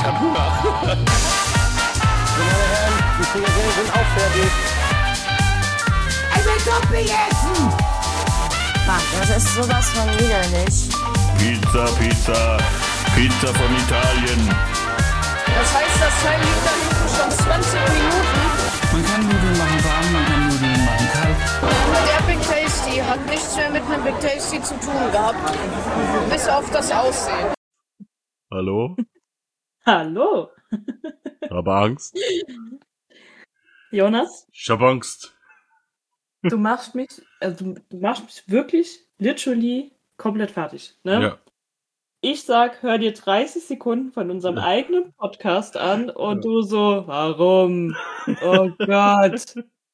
hab Hunger. Meine Herren, die Frikadellen sind auch fertig. Ich will Dumping essen! Ach, das ist sowas von widerlich. Pizza von Italien. Das heißt, das Teil liegt da hinten schon 20 Minuten. Man kann Nudeln machen warm, man kann Nudeln machen kalt. Der Big Tasty hat nichts mehr mit einem Big Tasty zu tun gehabt. Bis auf das Aussehen. Hallo? Hallo. Habe Angst. Jonas, Ich hab Angst. du machst mich wirklich literally komplett fertig, ne? Ja. Ich sag, hör dir 30 Sekunden von unserem eigenen Podcast an und du so, warum? Oh Gott.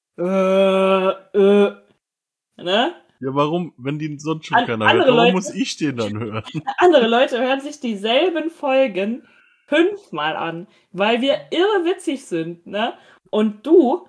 Ne? Ja, warum, wenn die sonst schon An- keiner hört, andere warum Leute- muss ich den dann hören? Andere Leute hören sich dieselben Folgen 5-mal an, weil wir irre witzig sind, ne? Und du,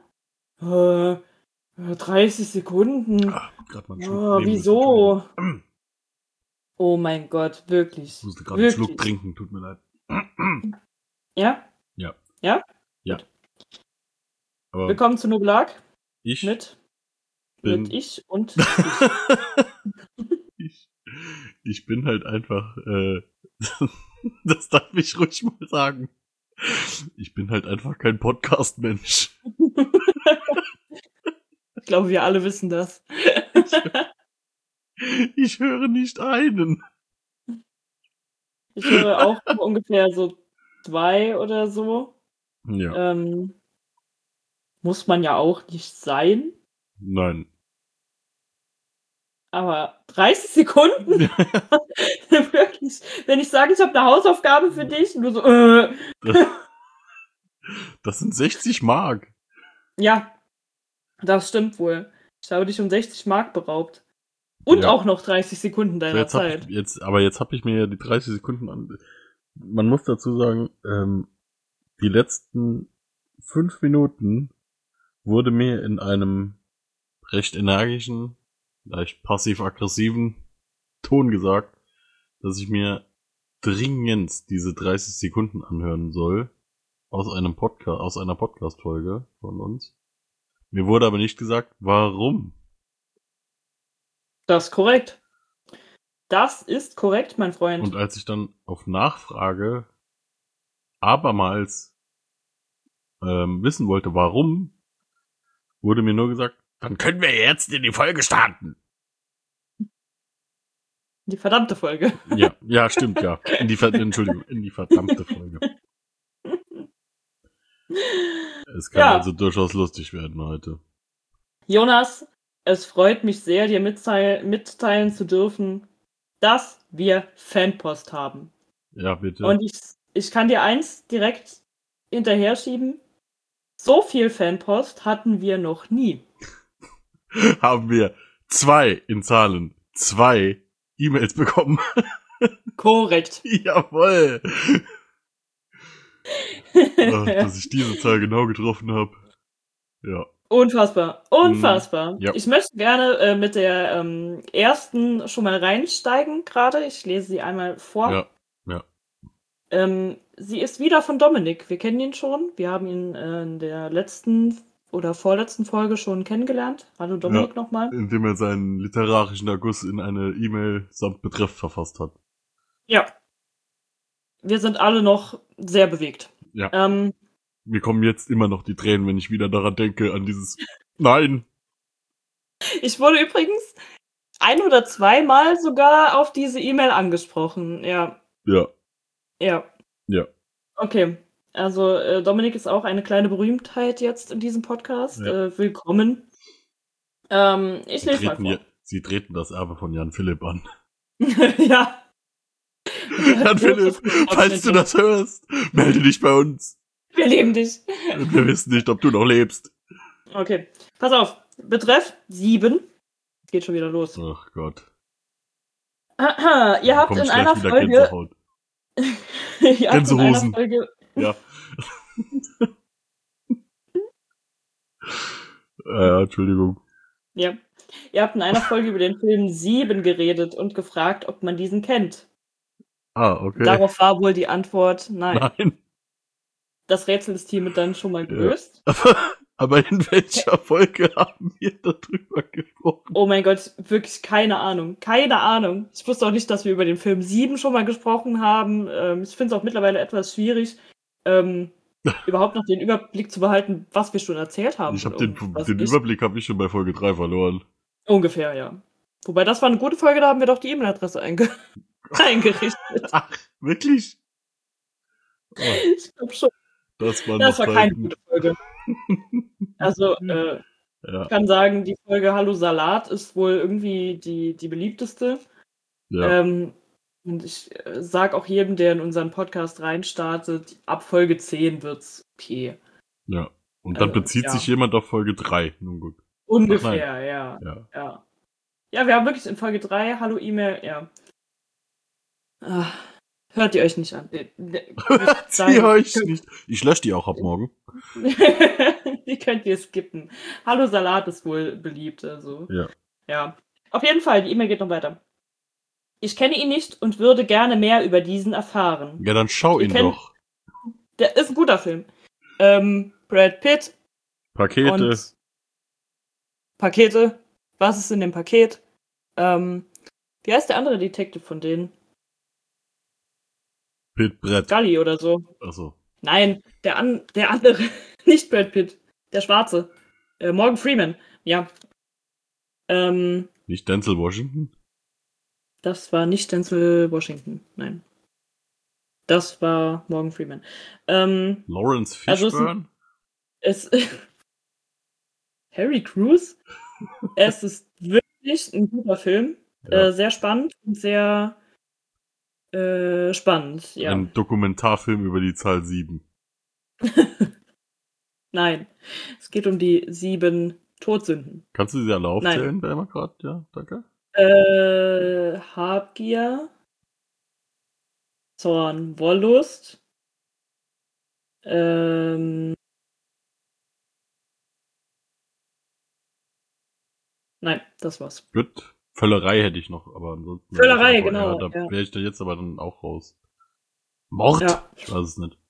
30 Sekunden. Ach, grad mal einen Schluck Oh, nehmen wieso? müssen. Oh mein Gott, wirklich. Ich musste gerade einen Wirklich. Schluck trinken, tut mir leid. Ja? Ja. Ja? Ja. Gut. Aber Willkommen zu Noblag ich mit ich und ich bin halt einfach, das darf ich ruhig mal sagen. Ich bin halt einfach kein Podcast-Mensch. ich glaube, wir alle wissen das. Ich höre nicht einen. Ich höre auch ungefähr so 2 oder so. Ja, Muss man ja auch nicht sein. nein. Aber 30 Sekunden? Wirklich. Wenn ich sage, ich habe eine Hausaufgabe für dich, und du so, Das sind 60 Mark. Ja, das stimmt wohl. Ich habe dich um 60 Mark beraubt. Und Ja. auch noch 30 Sekunden deiner Jetzt Zeit. hab ich mir ja die 30 Sekunden an. Man muss dazu sagen, die letzten 5 Minuten wurde mir in einem recht energischen, leicht passiv-aggressiven Ton gesagt, dass ich mir dringend diese 30 Sekunden anhören soll aus einer Podcast-Folge von uns. Mir wurde aber nicht gesagt, warum. Das ist korrekt. Das ist korrekt, mein Freund. Und als ich dann auf Nachfrage abermals wissen wollte, warum, wurde mir nur gesagt, dann können wir jetzt in die Folge starten. Die verdammte Folge. Ja, stimmt, ja. In die verdammte Folge. Es kann Ja. also durchaus lustig werden heute. Jonas, es freut mich sehr, dir mitteilen zu dürfen, dass wir Fanpost haben. Ja, bitte. Und ich kann dir eins direkt hinterher schieben. So viel Fanpost hatten wir noch nie. Haben wir 2 E-Mails bekommen. Korrekt. Jawohl. Dass ich diese Zahl genau getroffen habe. Ja. Unfassbar. Unfassbar. Ja. Ich möchte gerne mit der ersten schon mal reinsteigen gerade. Ich lese sie einmal vor. Ja. Sie ist wieder von Dominik. Wir kennen ihn schon. Wir haben ihn in der letzten oder vorletzten Folge schon kennengelernt. Hallo Dominik nochmal. Indem er seinen literarischen Erguss in eine E-Mail samt Betreff verfasst hat. Ja. Wir sind alle noch sehr bewegt. Ja. Mir kommen jetzt immer noch die Tränen, wenn ich wieder daran denke, an dieses Nein. Ich wurde übrigens 1 oder 2 Mal sogar auf diese E-Mail angesprochen. Ja. Ja. Ja. Ja. Okay. Also Dominik ist auch eine kleine Berühmtheit jetzt in diesem Podcast. Ja. Willkommen. Ich lese mal vor. Sie treten das Erbe von Jan Philipp an. Ja. Jan Philipp, falls du das hörst, melde dich bei uns. Wir lieben dich. Und wir wissen nicht, ob du noch lebst. Okay. Pass auf. Betreff 7. Geht schon wieder los. Ach Gott. Ihr habt Kommt in gleich einer wieder Folge. Gänsehaut. Ihr habt in einer Gänsehosen. Folge. Ja. Entschuldigung. Ja. Ihr habt in einer Folge über den Film 7 geredet und gefragt, ob man diesen kennt. Ah, okay. Darauf war wohl die Antwort nein. Nein. das Rätsel ist hiermit dann schon mal gelöst. Aber in welcher Folge haben wir darüber gesprochen? Oh mein Gott, wirklich keine Ahnung. Keine Ahnung. Ich wusste auch nicht, dass wir über den Film 7 schon mal gesprochen haben. Ich finde es auch mittlerweile etwas schwierig, überhaupt noch den Überblick zu behalten, was wir schon erzählt haben. Ich habe den Überblick habe ich schon bei Folge 3 verloren. Ungefähr, ja. Wobei, das war eine gute Folge, da haben wir doch die E-Mail-Adresse eingerichtet. Ach, wirklich? Oh, Ich glaube schon. das war keine gute Folge. Also, ich kann sagen, die Folge Hallo Salat ist wohl irgendwie die beliebteste. Ja. Und ich sag auch jedem, der in unseren Podcast reinstartet, ab Folge 10 wird's okay. Ja. Und dann bezieht sich jemand auf Folge 3. Nun gut. Ungefähr, ja. Ja, wir haben wirklich in Folge 3 Hallo E-Mail, ja. Hört ihr euch nicht an. Sie euch nicht. Ich lösche die auch ab morgen. Die könnt ihr skippen. Hallo Salat ist wohl beliebt, also. Ja. Auf jeden Fall, die E-Mail geht noch weiter. Ich kenne ihn nicht und würde gerne mehr über diesen erfahren. Ja, dann schau ihn doch. Der ist ein guter Film. Brad Pitt. Pakete. Pakete. Was ist in dem Paket? Wie heißt der andere Detective von denen? Pitt Brett. Gully oder so. Achso. Nein, der andere. Nicht Brad Pitt. Der Schwarze. Morgan Freeman. Ja. Nicht Denzel Washington? Das war nicht Denzel Washington. Nein. Das war Morgan Freeman. Lawrence Fishburne? Harry Crews? Es ist wirklich ein guter Film. Ja. Sehr spannend und sehr spannend, ja. Ein Dokumentarfilm über die Zahl 7. Nein. Es geht um die 7 Todsünden. Kannst du sie alle aufzählen, wer immer gerade? Ja, danke. Habgier, Zorn, Wollust, nein, das war's. Gut. Völlerei hätte ich noch, aber ansonsten... Völlerei, genau. Da wäre ich da jetzt aber dann auch raus. Mord? Ja. Ich weiß es nicht.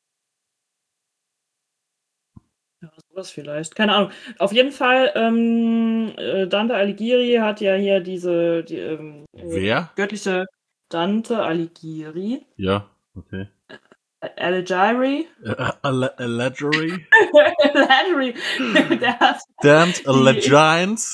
Ja, sowas vielleicht. Keine Ahnung. Auf jeden Fall, Dante Alighieri hat ja hier Wer? Göttliche Dante Alighieri. Ja, okay. Alighieri. Alighieri? Alighieri. Der hat Damned Allegiance.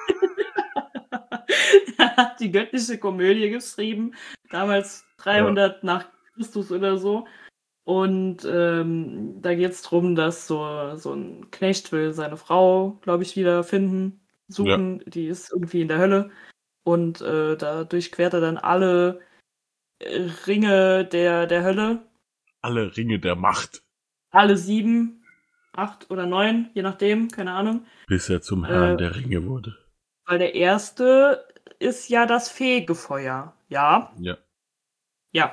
Er hat die göttliche Komödie geschrieben. Damals 300 nach Christus oder so. Und da geht es darum, dass so ein Knecht will seine Frau, glaube ich, wieder suchen. Ja. Die ist irgendwie in der Hölle. Und da durchquert er dann alle Ringe der Hölle. Alle Ringe der Macht. Alle 7, 8 oder 9, je nachdem, keine Ahnung. Bis er zum Herrn der Ringe wurde. Weil der erste ist ja das Fegefeuer. Ja? Ja. Ja.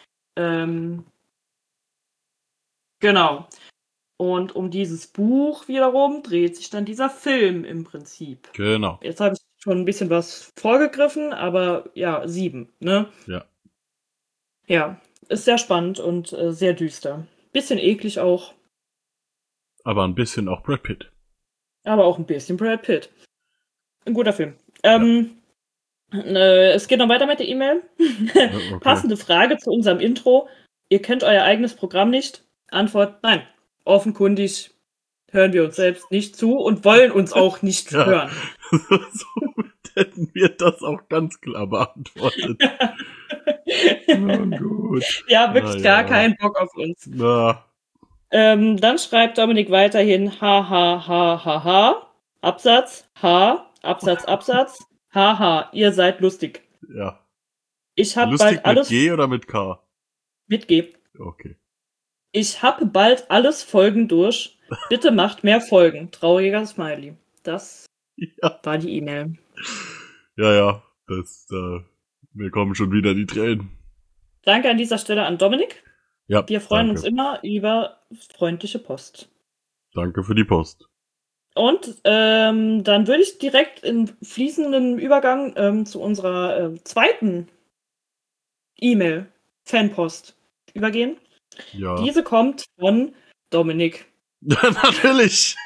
Genau. Und um dieses Buch wiederum dreht sich dann dieser Film im Prinzip. Genau. Jetzt habe ich schon ein bisschen was vorgegriffen, aber ja, 7, ne? Ja. Ja, ist sehr spannend und sehr düster. Bisschen eklig auch. Aber ein bisschen auch Brad Pitt. Aber auch ein bisschen Brad Pitt. Ein guter Film. Es geht noch weiter mit der E-Mail. Okay. Passende Frage zu unserem Intro. Ihr kennt euer eigenes Programm nicht? Antwort, nein. Offenkundig hören wir uns selbst nicht zu und wollen uns auch nicht hören. So hätten wir das auch ganz klar beantwortet. Oh, gut. Ja, wirklich gar keinen Bock auf uns. Na. Dann schreibt Dominik weiterhin ha, Absatz, H, Absatz, haha, ihr seid lustig. Ja. Ich habe lustig bald alles... mit G oder mit K? Mit G. Okay. Ich habe bald alles Folgen durch. Bitte macht mehr Folgen. Trauriger Smiley. Das war die E-Mail. Ja. Mir kommen schon wieder die Tränen. Danke an dieser Stelle an Dominik. Ja, wir freuen uns immer über freundliche Post. Danke für die Post. Und dann würde ich direkt in fließendem Übergang zu unserer zweiten E-Mail, Fanpost, übergehen. Ja. Diese kommt von Dominik. Natürlich.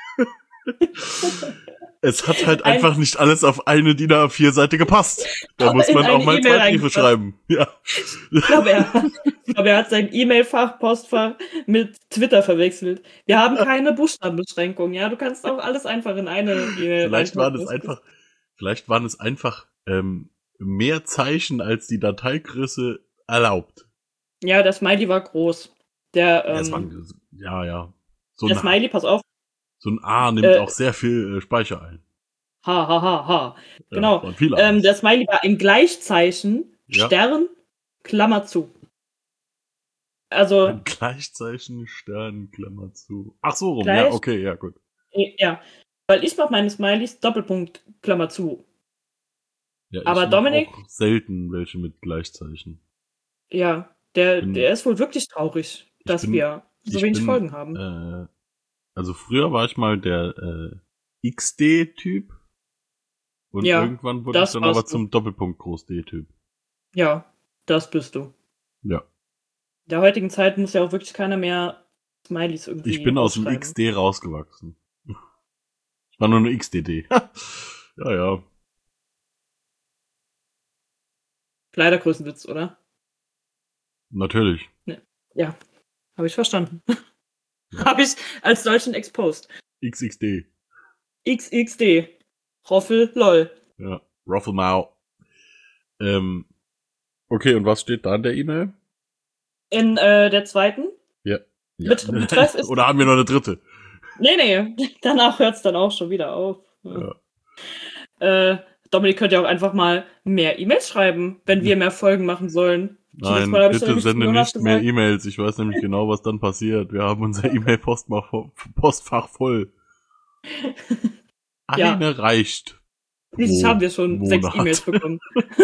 Es hat halt einfach nicht alles auf eine DIN A4-Seite gepasst. Da muss man auch mal 2 Briefe schreiben. Ja. Ich glaube, er hat sein E-Mail-Postfach mit Twitter verwechselt. Wir haben keine Buchstabenbeschränkung, ja. Du kannst auch alles einfach in eine E-Mail. Vielleicht waren es einfach mehr Zeichen, als die Dateigröße erlaubt. Ja, der Smiley war groß. Ja. Der Smiley, pass auf. So ein A nimmt auch sehr viel Speicher ein. Ha. Genau. Und viele der Smiley war ein Gleichzeichen, Ja. Stern, Klammer zu. Also, Ein Gleichzeichen, Stern, Klammer zu. Ach so rum, Gleich- ja, okay, ja, gut. ja. Weil ich mache meine Smileys Doppelpunkt, Klammer zu. Ja, Aber mach Dominik- auch selten welche mit Gleichzeichen. Ja, der ist wohl wirklich traurig, dass wir so wenig Folgen haben. Also früher war ich mal der XD-Typ. Und Ja, irgendwann wurde ich das dann aber warst du. zum Doppelpunkt Groß-D-Typ. Ja, das bist du. Ja. In der heutigen Zeit muss ja auch wirklich keiner mehr Smileys irgendwie Ich bin aus dem ausschreiben. XD rausgewachsen. War nur eine XDD. Ja. Kleidergrößenwitz, oder? Natürlich. Ja, habe ich verstanden. Habe ich als solchen exposed. XXD. XXD. Roffel, lol. Ja. Rufflemau. Okay, und was steht da in der E-Mail? In der zweiten? Ja. Betreff ist... Oder haben wir noch eine dritte? Nee. Danach hört's dann auch schon wieder auf. Dominik könnte ja auch einfach mal mehr E-Mails schreiben, wenn wir mehr Folgen machen sollen. Nein, Mal hab ich bitte nämlich sende Jonas nicht mehr gesagt. E-Mails. Ich weiß nämlich genau, was dann passiert. Wir haben unser E-Mail-Postfach voll. Ja. Eine reicht. Schließlich haben wir schon 6 Monat. E-Mails bekommen.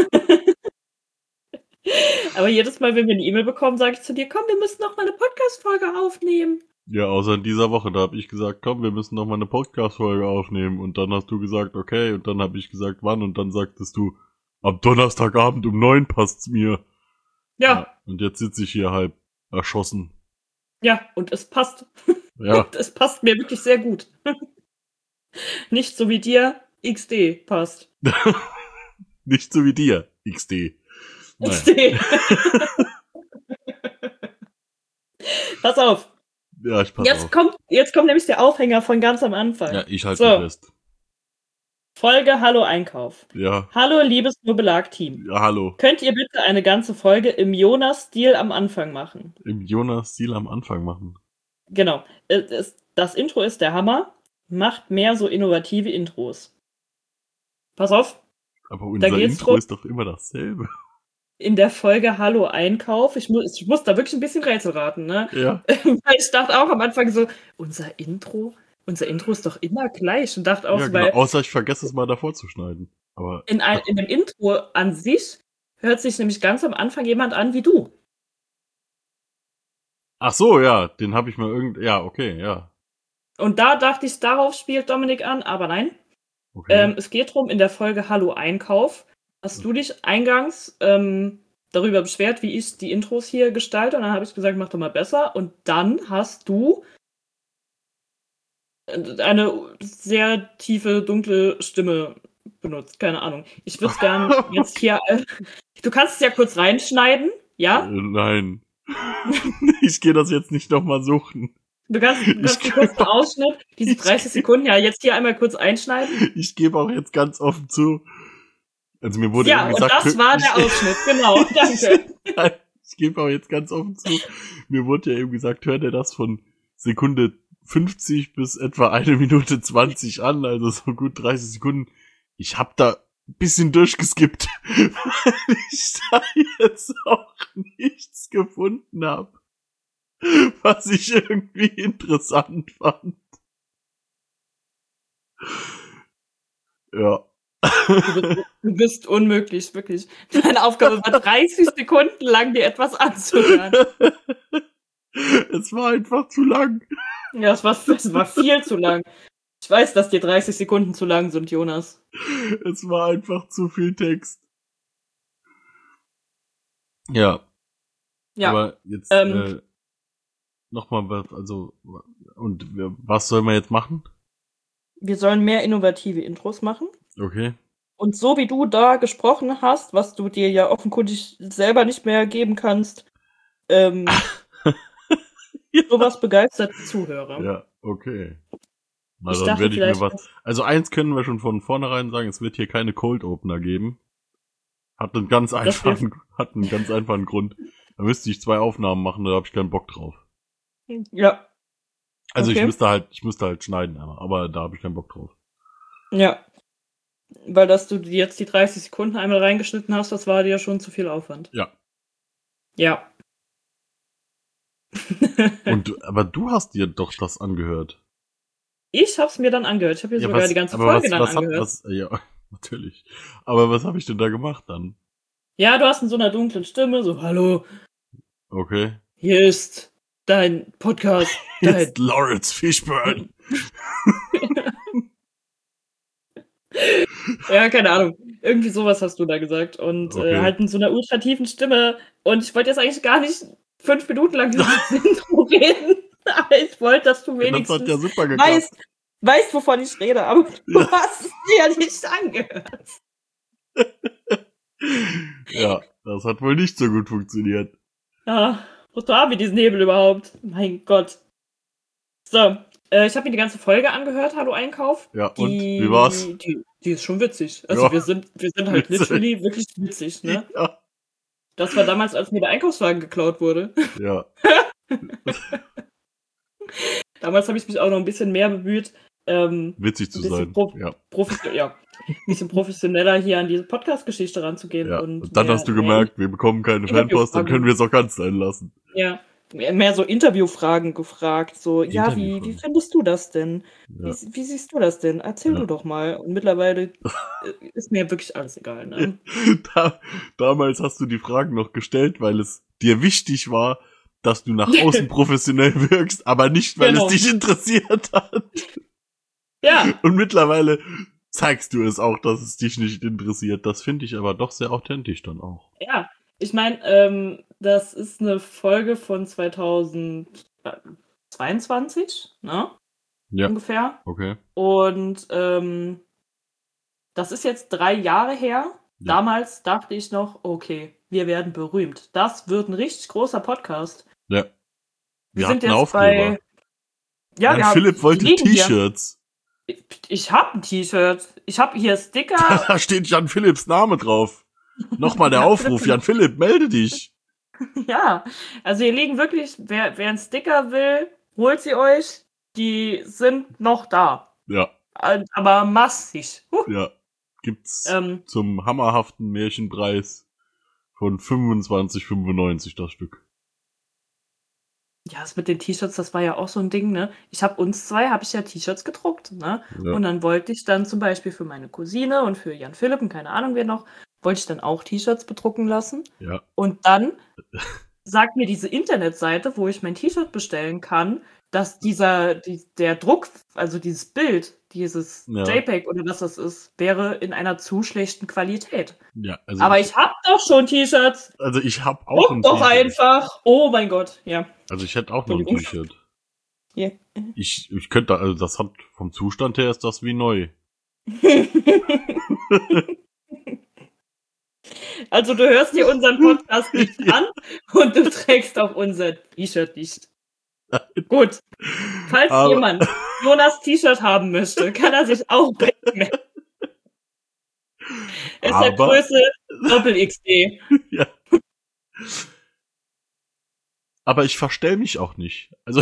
Aber jedes Mal, wenn wir eine E-Mail bekommen, sage ich zu dir, komm, wir müssen noch mal eine Podcast-Folge aufnehmen. Ja, außer in dieser Woche, da habe ich gesagt, komm, wir müssen noch mal eine Podcast-Folge aufnehmen. Und dann hast du gesagt, okay. Und dann habe ich gesagt, wann? Und dann sagtest du, am Donnerstagabend um 9 passt's mir. Ja, Und jetzt sitze ich hier halb erschossen. ja, und es passt. Ja, Es passt mir wirklich sehr gut. Nicht so wie dir, XD passt. nicht so wie dir, XD. Naja. XD. Pass auf. Ja, ich pass auf. Jetzt kommt nämlich der Aufhänger von ganz am Anfang. Ja, ich halte So. mich fest. Folge Hallo Einkauf. Ja, Hallo liebes Nobellag-Team. ja, hallo. Könnt ihr bitte eine ganze Folge im Jonas-Stil am Anfang machen? Im Jonas-Stil am Anfang machen. Genau. Das Intro ist der Hammer. Macht mehr so innovative Intros. Pass auf. Aber unser geht's Intro drum. ist doch immer dasselbe. In der Folge Hallo Einkauf. Ich muss da wirklich ein bisschen Rätsel raten, ne? Ja. Weil ich dachte auch am Anfang so, unser Intro ist doch immer gleich. Und dachte auch Ja, so, genau. weil Außer ich vergesse es mal davor zu schneiden. Aber in dem Intro an sich hört sich nämlich ganz am Anfang jemand an wie du. ach so, ja, den habe ich mal ja, okay, ja. Und da dachte ich, darauf spielt Dominik an, aber nein. Okay. Es geht drum, in der Folge Hallo Einkauf hast du dich eingangs darüber beschwert, wie ich die Intros hier gestalte. Und dann habe ich gesagt, mach doch mal besser. Und dann hast du eine sehr tiefe, dunkle Stimme benutzt. Keine Ahnung. Ich würde es gern jetzt hier... du kannst es ja kurz reinschneiden, ja? Nein. Ich gehe das jetzt nicht nochmal suchen. Du kannst einen kurzen Ausschnitt, diese 30 Sekunden, ja, jetzt hier einmal kurz einschneiden. Ich gebe auch jetzt ganz offen zu. Also mir wurde Ja, eben und gesagt, das war der Ausschnitt, genau, danke. Ich gebe auch jetzt ganz offen zu. Mir wurde ja eben gesagt, hör dir das von Sekunde 50 bis etwa 1 Minute 20 an, also so gut 30 Sekunden. Ich hab da ein bisschen durchgeskippt, weil ich da jetzt auch nichts gefunden habe, was ich irgendwie interessant fand. Ja. Du bist unmöglich, wirklich. Deine Aufgabe war 30 Sekunden lang, dir etwas anzuhören. Es war einfach zu lang. Ja, es war viel zu lang. Ich weiß, dass dir 30 Sekunden zu lang sind, Jonas. Es war einfach zu viel Text. Ja. Ja, Aber jetzt, nochmal, und was soll man jetzt machen? Wir sollen mehr innovative Intros machen. Okay. Und so wie du da gesprochen hast, was du dir ja offenkundig selber nicht mehr geben kannst, sowas begeistert Zuhörer. Ja, okay. Na, Ich dann dachte werde ich mir vielleicht was. Also eins können wir schon von vornherein sagen, es wird hier keine Cold Opener geben. Hat einen ganz einfachen Grund. Da müsste ich 2 Aufnahmen machen, da habe ich keinen Bock drauf. Ja. Also Okay. ich müsste halt schneiden, aber da habe ich keinen Bock drauf. Ja. Weil dass du jetzt die 30 Sekunden einmal reingeschnitten hast, das war dir schon zu viel Aufwand. Ja. Ja. Aber du hast dir doch das angehört. Ich hab's mir dann angehört. Ich habe mir sogar die ganze Folge dann angehört. Ja, natürlich. Aber was habe ich denn da gemacht dann? Ja, du hast in so einer dunklen Stimme so, hallo, Okay. hier ist dein Podcast. Jetzt Lawrence Fishburne. Ja, keine Ahnung. Irgendwie sowas hast du da gesagt. Und Okay. halt in so einer ultra tiefen Stimme. Und ich wollte jetzt eigentlich gar nicht 5 Minuten lang dieses Intro reden. Aber ich wollte, dass du Das wenigstens hat ja super geklappt. weißt, wovon ich rede. Aber du Ja. hast es dir ja nicht angehört. Ja, das hat wohl nicht so gut funktioniert. Ja, wozu haben wir diesen Hebel überhaupt? Mein Gott. So, ich habe mir die ganze Folge angehört, Hallo Einkauf. Ja, und wie war's? Die ist schon witzig. Also Ja. wir sind halt Witzig. literally wirklich witzig, ne? Ja. Das war damals, als mir der Einkaufswagen geklaut wurde. Ja. Damals habe ich mich auch noch ein bisschen mehr bemüht, Witzig zu ein bisschen sein. Ja. ein bisschen professioneller hier an diese Podcast-Geschichte ranzugehen. Ja. Und Und dann hast du gemerkt, wir bekommen keine Fanpost, dann können wir es auch ganz sein lassen. Ja, mehr so Interviewfragen gefragt. So, ja, wie Interviewfragen. findest du das denn? Ja. Wie siehst du das denn? Erzähl Ja. du doch mal. Und mittlerweile ist mir wirklich alles egal. Ne? Damals hast du die Fragen noch gestellt, weil es dir wichtig war, dass du nach außen professionell wirkst, aber nicht, weil Genau. es dich interessiert hat. Ja, Und mittlerweile zeigst du es auch, dass es dich nicht interessiert. Das finde ich aber doch sehr authentisch dann auch. ja. Ich meine, das ist eine Folge von 2022, ne? Ja, Ungefähr. okay. Und das ist jetzt 3 Jahre her. Ja. Damals dachte ich noch, okay, wir werden berühmt. Das wird ein richtig großer Podcast. Ja. Wir hatten sind jetzt Aufkleber. bei. Ja, Jan wir haben- Philipp wollte die liegen hier. T-Shirts. Ich habe ein T-Shirt. Ich habe hier Sticker. Da steht Jan Philipps Name drauf. Nochmal der Jan Aufruf, Philipp. Jan Philipp, melde dich. Ja, also hier liegen wirklich, wer einen Sticker will, holt sie euch. Die sind noch da. Ja, Aber massig. ja. Gibt's Ähm, zum hammerhaften Märchenpreis von 25,95 das Stück. Ja, das mit den T-Shirts, das war ja auch so ein Ding, ne? Habe ich ja T-Shirts gedruckt, ne? Ja. Und dann wollte ich dann zum Beispiel für meine Cousine und für Jan Philipp und keine Ahnung wer noch, wollte ich dann auch T-Shirts bedrucken lassen. Ja. Und dann sagt mir diese Internetseite, wo ich mein T-Shirt bestellen kann, dass der Druck, also dieses Bild, dieses Ja. JPEG oder was das ist, wäre in einer zu schlechten Qualität. Ja, also Aber ich habe doch schon T-Shirts. also ich hab auch ein Druck doch T-Shirt. einfach. Oh mein Gott, ja. Also ich hätte auch noch ein Entschuldigung. T-Shirt. Ja. Ich könnte, also das hat vom Zustand her ist das wie neu. Also du hörst dir unseren Podcast nicht an und du trägst auch unser T-Shirt nicht. Gut. Falls Aber- jemand Jonas T-Shirt haben möchte, kann er sich auch bei ihm melden. Es ist der Aber- Größe Doppel XD. Ja. Aber ich verstell mich auch nicht. Also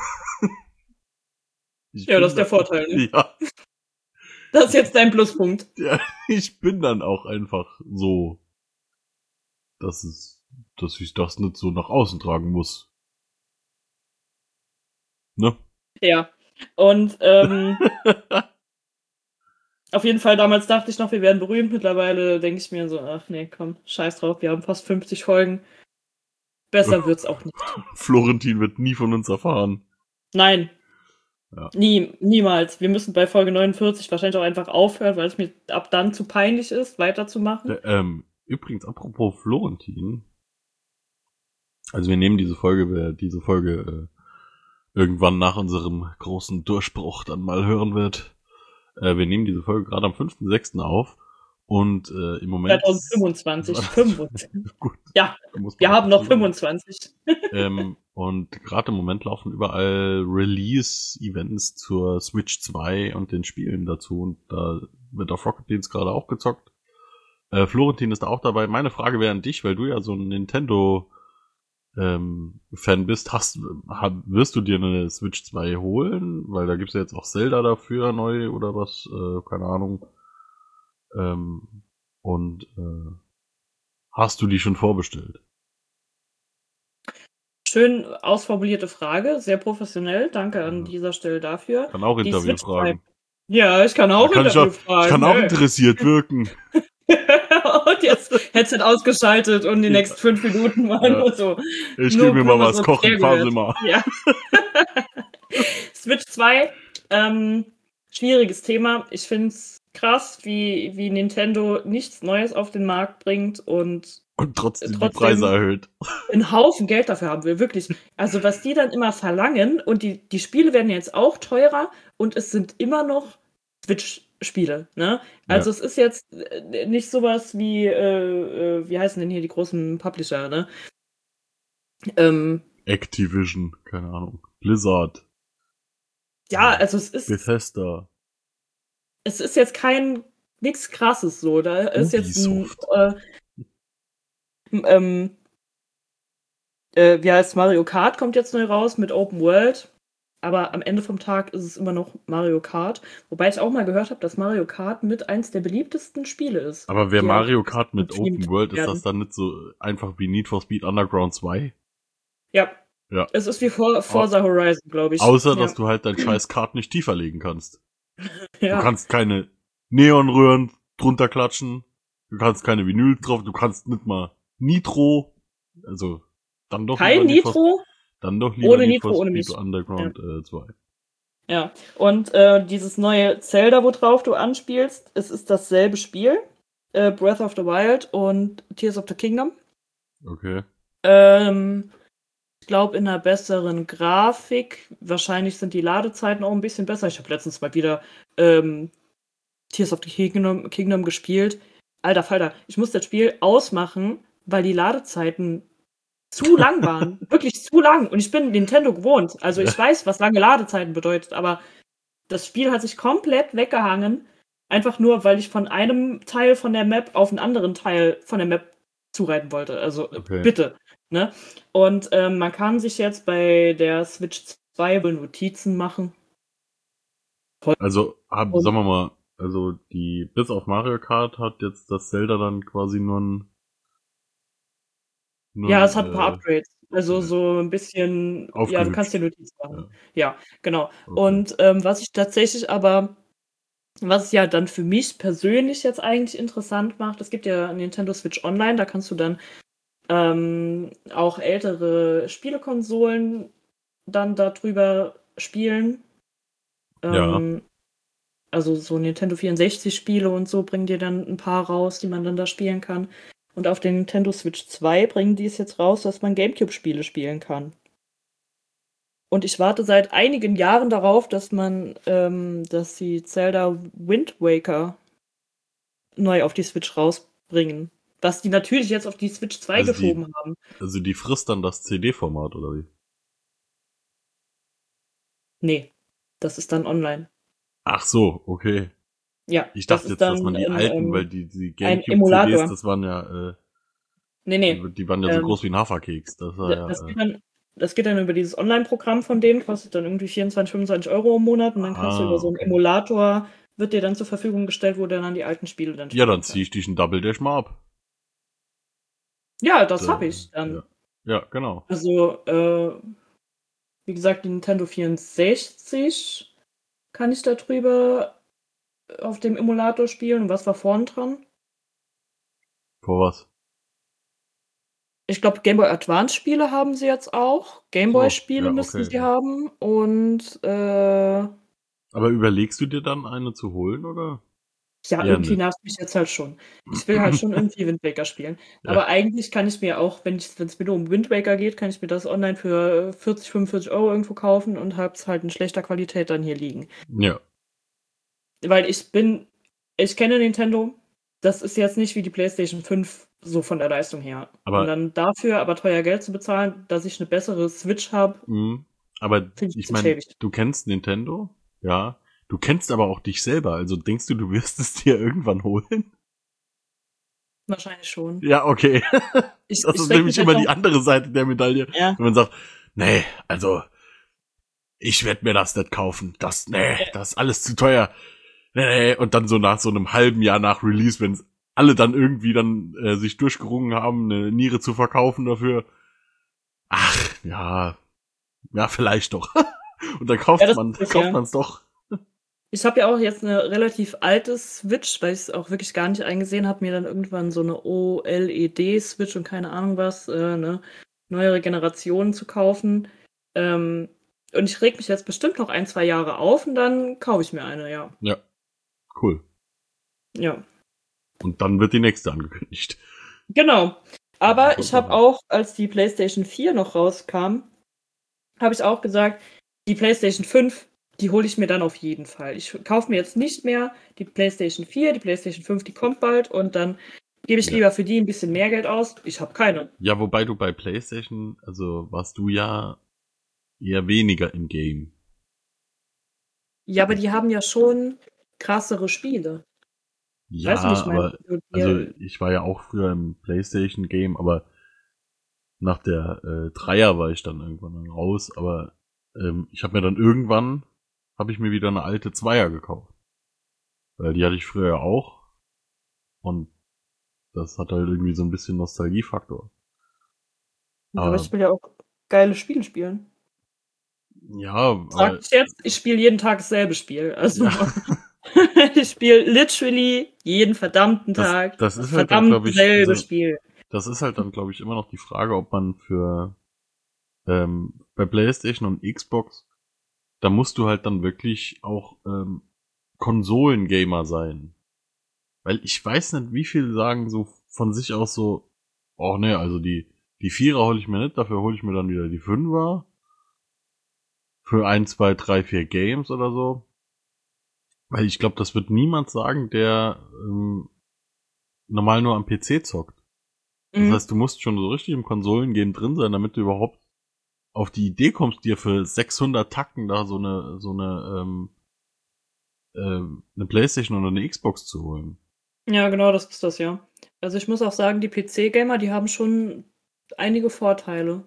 ich Ja, bin das ist der dann- Vorteil. Ne? Ja, Das ist jetzt dein Pluspunkt. ja, ich bin dann auch einfach so, dass ich das nicht so nach außen tragen muss. Ne? Ja. Und auf jeden Fall, damals dachte ich noch, wir werden berühmt. Mittlerweile denke ich mir so, ach nee, komm, scheiß drauf, wir haben fast 50 Folgen. Besser wird's auch nicht. Florentin wird nie von uns erfahren. Nein. Ja. Niemals. Wir müssen bei Folge 49 wahrscheinlich auch einfach aufhören, weil es mir ab dann zu peinlich ist, weiterzumachen. Übrigens, apropos Florentin. Also wir nehmen diese Folge irgendwann nach unserem großen Durchbruch dann mal hören wird. Wir nehmen diese Folge gerade am 5.6. auf und im Moment... 2025. 25. Gut. Ja, Muss man wir haben noch dazu sagen. 25. Und gerade im Moment laufen überall Release-Events zur Switch 2 und den Spielen dazu. Und da wird auf Rocket Beans gerade auch gezockt. Florentin ist da auch dabei. Meine Frage wäre an dich, weil du ja so ein Nintendo Fan bist. Wirst du dir eine Switch 2 holen? Weil da gibt's ja jetzt auch Zelda dafür neu oder was. Keine Ahnung. Hast du die schon vorbestellt? Schön ausformulierte Frage, sehr professionell. Danke an dieser Stelle dafür. Kann auch Die Interview Switch fragen. 2. Ja, ich kann auch Interview fragen. Ich kann auch ne? interessiert wirken. Und jetzt Headset ausgeschaltet und die nächsten 5 Minuten mal nur so. Ich nur will mir mal Blumen was und kochen, Bier fahren Sie gehört. mal. Ja. Switch 2, schwieriges Thema. Ich finde es krass, wie Nintendo nichts Neues auf den Markt bringt und trotzdem die Preise erhöht. einen Haufen Geld dafür haben will, wirklich. Also was die dann immer verlangen und die Spiele werden jetzt auch teurer und es sind immer noch Switch-Spiele, ne? Also es ist jetzt nicht sowas wie, wie heißen denn hier die großen Publisher, ne? Activision, keine Ahnung. Blizzard. Ja, also es Bethesda. ist jetzt nichts Krasses so. Da ist jetzt wie heißt Mario Kart kommt jetzt neu raus mit Open World. Aber am Ende vom Tag ist es immer noch Mario Kart. Wobei ich auch mal gehört habe, dass Mario Kart mit eins der beliebtesten Spiele ist. Aber wer Die Mario auch Kart mit gestreamt Open World, ist werden. das dann nicht so einfach wie Need for Speed Underground 2? Ja. Ja. Es ist wie Forza Horizon, glaube ich. Außer, dass du halt dein scheiß Kart nicht tiefer legen kannst. Ja. Du kannst keine Neonröhren drunter klatschen. Du kannst keine Vinyl drauf. Du kannst nicht mal Nitro. Also, dann doch Kein lieber Nitro? Dann doch lieber Ohne Need for Nitro, ohne Speed mich. Underground 2. Ja. Und dieses neue Zelda, worauf du anspielst, es ist dasselbe Spiel. Breath of the Wild und Tears of the Kingdom. Okay. Ich glaube, in einer besseren Grafik. Wahrscheinlich sind die Ladezeiten auch ein bisschen besser. Ich habe letztens mal wieder Tears of the Kingdom gespielt. Alter Falter, ich muss das Spiel ausmachen, weil die Ladezeiten zu lang waren. Wirklich zu lang. Und ich bin Nintendo gewohnt. Also ich weiß, was lange Ladezeiten bedeutet, aber das Spiel hat sich komplett weggehangen. Einfach nur, weil ich von einem Teil von der Map auf einen anderen Teil von der Map zureiten wollte. Also bitte. Ne? Und man kann sich jetzt bei der Switch 2 Notizen machen. Also, sagen wir mal, also die bis auf Mario Kart hat jetzt das Zelda dann quasi nur ja, es hat ein paar Upgrades. Also so ein bisschen, ja, du kannst dir Notizen machen. Ja, genau. Okay. Und was es ja dann für mich persönlich jetzt eigentlich interessant macht, es gibt ja Nintendo Switch Online, da kannst du dann auch ältere Spielekonsolen dann darüber spielen. Also so Nintendo 64 Spiele und so bringen dir dann ein paar raus, die man dann da spielen kann. Und auf den Nintendo Switch 2 bringen die es jetzt raus, dass man Gamecube-Spiele spielen kann. Und ich warte seit einigen Jahren darauf, dass sie Zelda Wind Waker neu auf die Switch rausbringen. Was die natürlich jetzt auf die Switch 2 geschoben haben. Also die frisst dann das CD-Format, oder wie? Nee, das ist dann online. Ach so, okay. Ja, ich dachte jetzt, dass man die alten, weil die Gamecube-CDs, das waren ja nee. Die waren ja so groß wie ein Haferkeks. Das geht dann über dieses Online-Programm von denen, kostet dann irgendwie 24, 25 Euro im Monat und dann kannst du über so einen Emulator, wird dir dann zur Verfügung gestellt, wo du dann die alten Spiele dann ja, dann zieh ich dich einen Double Dash mal ab. Ja, das habe ich dann. Ja, genau. Also, wie gesagt, die Nintendo 64 kann ich da drüber auf dem Emulator spielen. Und was war vorn dran? Vor was? Ich glaube, Game Boy Advance Spiele haben sie jetzt auch. Game Boy Spiele müssen sie haben. Und aber überlegst du dir dann eine zu holen, oder? Ja, Ja, irgendwie ne. nervt mich jetzt halt schon. Ich will halt schon irgendwie Wind Waker spielen. Ja. Aber eigentlich kann ich mir auch, wenn es mir nur um Wind Waker geht, kann ich mir das online für 40, 45 Euro irgendwo kaufen und hab's halt in schlechter Qualität dann hier liegen. Ja. Weil ich kenne Nintendo, das ist jetzt nicht wie die PlayStation 5 so von der Leistung her. Aber- und dann dafür aber teuer Geld zu bezahlen, dass ich eine bessere Switch habe, Aber Find ich ich bisschen meine, schäbig. du kennst Nintendo, ja. Du kennst aber auch dich selber. Also denkst du wirst es dir irgendwann holen? wahrscheinlich schon. Ja, okay. Ich, Das ich ist denk nämlich mir immer halt die andere Seite der Medaille. Ja. Wenn man sagt, nee, also ich werde mir das nicht kaufen. Das ist alles zu teuer. Nee. Und dann so nach so einem halben Jahr nach Release, wenn alle dann irgendwie dann sich durchgerungen haben, eine Niere zu verkaufen dafür. Ach, ja, vielleicht doch. Und dann kauft Ja, das man ist es, ja. es doch. Ich habe ja auch jetzt eine relativ alte Switch, weil ich es auch wirklich gar nicht eingesehen habe, mir dann irgendwann so eine OLED-Switch und keine Ahnung was, eine neuere Generation zu kaufen. Und ich reg mich jetzt bestimmt noch 1, 2 Jahre auf und dann kaufe ich mir eine, ja. Ja, cool. Ja, Und dann wird die nächste angekündigt. genau. Aber Ja, ich habe auch, als die PlayStation 4 noch rauskam, habe ich auch gesagt, die PlayStation 5, die hole ich mir dann auf jeden Fall. Ich kaufe mir jetzt nicht mehr die PlayStation 4, die PlayStation 5, die kommt bald und dann gebe ich Ja. lieber für die ein bisschen mehr Geld aus. Ich habe keine. Ja, wobei du bei PlayStation, also warst du ja eher weniger im Game. Ja, aber die haben ja schon krassere Spiele. Ja, Weißt du, wie ich meine? aber also ich war ja auch früher im PlayStation Game, aber nach der Dreier war ich dann irgendwann dann raus, aber ich habe mir dann irgendwann wieder eine alte Zweier gekauft. Weil die hatte ich früher auch und das hat halt irgendwie so ein bisschen Nostalgiefaktor. aber ich will ja auch geile Spiele spielen. Ja, Sag aber ich jetzt, ich spiele jeden Tag dasselbe Spiel. Also ich spiele literally jeden verdammten Tag das ist halt dann, glaub ich, selbe also- Spiel. das ist halt dann, glaube ich, immer noch die Frage, ob man für bei PlayStation und Xbox, da musst du halt dann wirklich auch Konsolengamer sein. Weil ich weiß nicht, wie viele sagen so von sich aus so, oh ne, also die Vierer hole ich mir nicht, dafür hole ich mir dann wieder die Fünfer. Für 1, 2, 3, 4 Games oder so. Weil ich glaube, das wird niemand sagen, der normal nur am PC zockt. Das Mhm. heißt, du musst schon so richtig im Konsolengame drin sein, damit du überhaupt auf die Idee kommst, dir für 600 Tacken da so eine PlayStation oder eine Xbox zu holen. Ja, genau, das ist das, ja. Also ich muss auch sagen, die PC-Gamer, die haben schon einige Vorteile.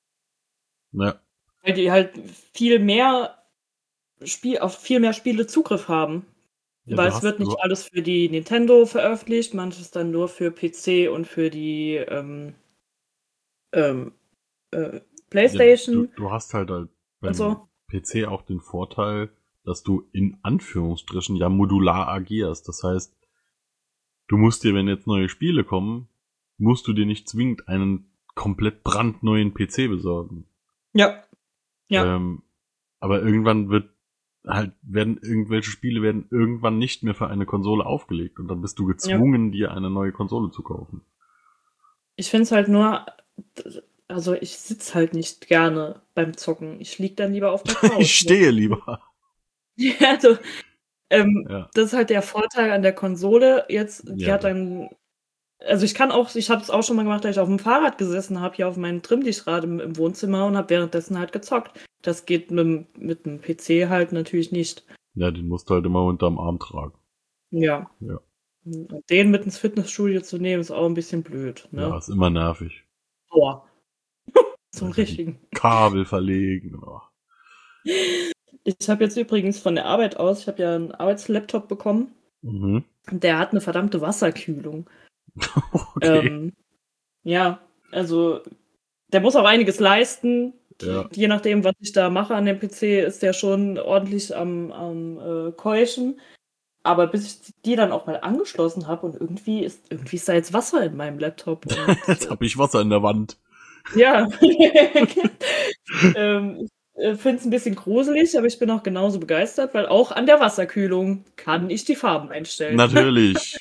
Ja, Weil die halt viel mehr auf viel mehr Spiele Zugriff haben. Ja, Weil du es wird hast- nicht du- alles für die Nintendo veröffentlicht, manches dann nur für PC und für die PlayStation. Ja, du hast halt beim und so. PC auch den Vorteil, dass du in Anführungsstrichen ja modular agierst. Das heißt, du musst dir, wenn jetzt neue Spiele kommen, musst du dir nicht zwingend einen komplett brandneuen PC besorgen. Ja. Ja. Aber irgendwann werden irgendwelche Spiele irgendwann nicht mehr für eine Konsole aufgelegt und dann bist du gezwungen, dir eine neue Konsole zu kaufen. Ich finde es halt nur, also ich sitze halt nicht gerne beim Zocken. Ich lieg dann lieber auf der Couch. Ich stehe lieber. Ja, also, Ja. das ist halt der Vorteil an der Konsole jetzt. Die Ja. hat dann, also ich habe es auch schon mal gemacht, dass ich auf dem Fahrrad gesessen habe, hier auf meinem Trimmdichrad im Wohnzimmer und habe währenddessen halt gezockt. Das geht mit dem PC halt natürlich nicht. Ja, den musst du halt immer unterm Arm tragen. Ja. Ja. Und den mit ins Fitnessstudio zu nehmen, ist auch ein bisschen blöd. Ne? Ja, ist immer nervig. Boah. Zum Also die richtigen. Kabel verlegen. Oh. Ich habe jetzt übrigens von der Arbeit aus, ich habe ja einen Arbeitslaptop bekommen. Mhm. Und der hat eine verdammte Wasserkühlung. Okay. Ja, also der muss auch einiges leisten. Ja. Je nachdem, was ich da mache an dem PC, ist der schon ordentlich am Keuchen. Aber bis ich die dann auch mal angeschlossen habe und irgendwie ist da jetzt Wasser in meinem Laptop. Und, Jetzt habe ich Wasser in der Wand. ja. finde es ein bisschen gruselig, aber ich bin auch genauso begeistert, weil auch an der Wasserkühlung kann ich die Farben einstellen. Natürlich.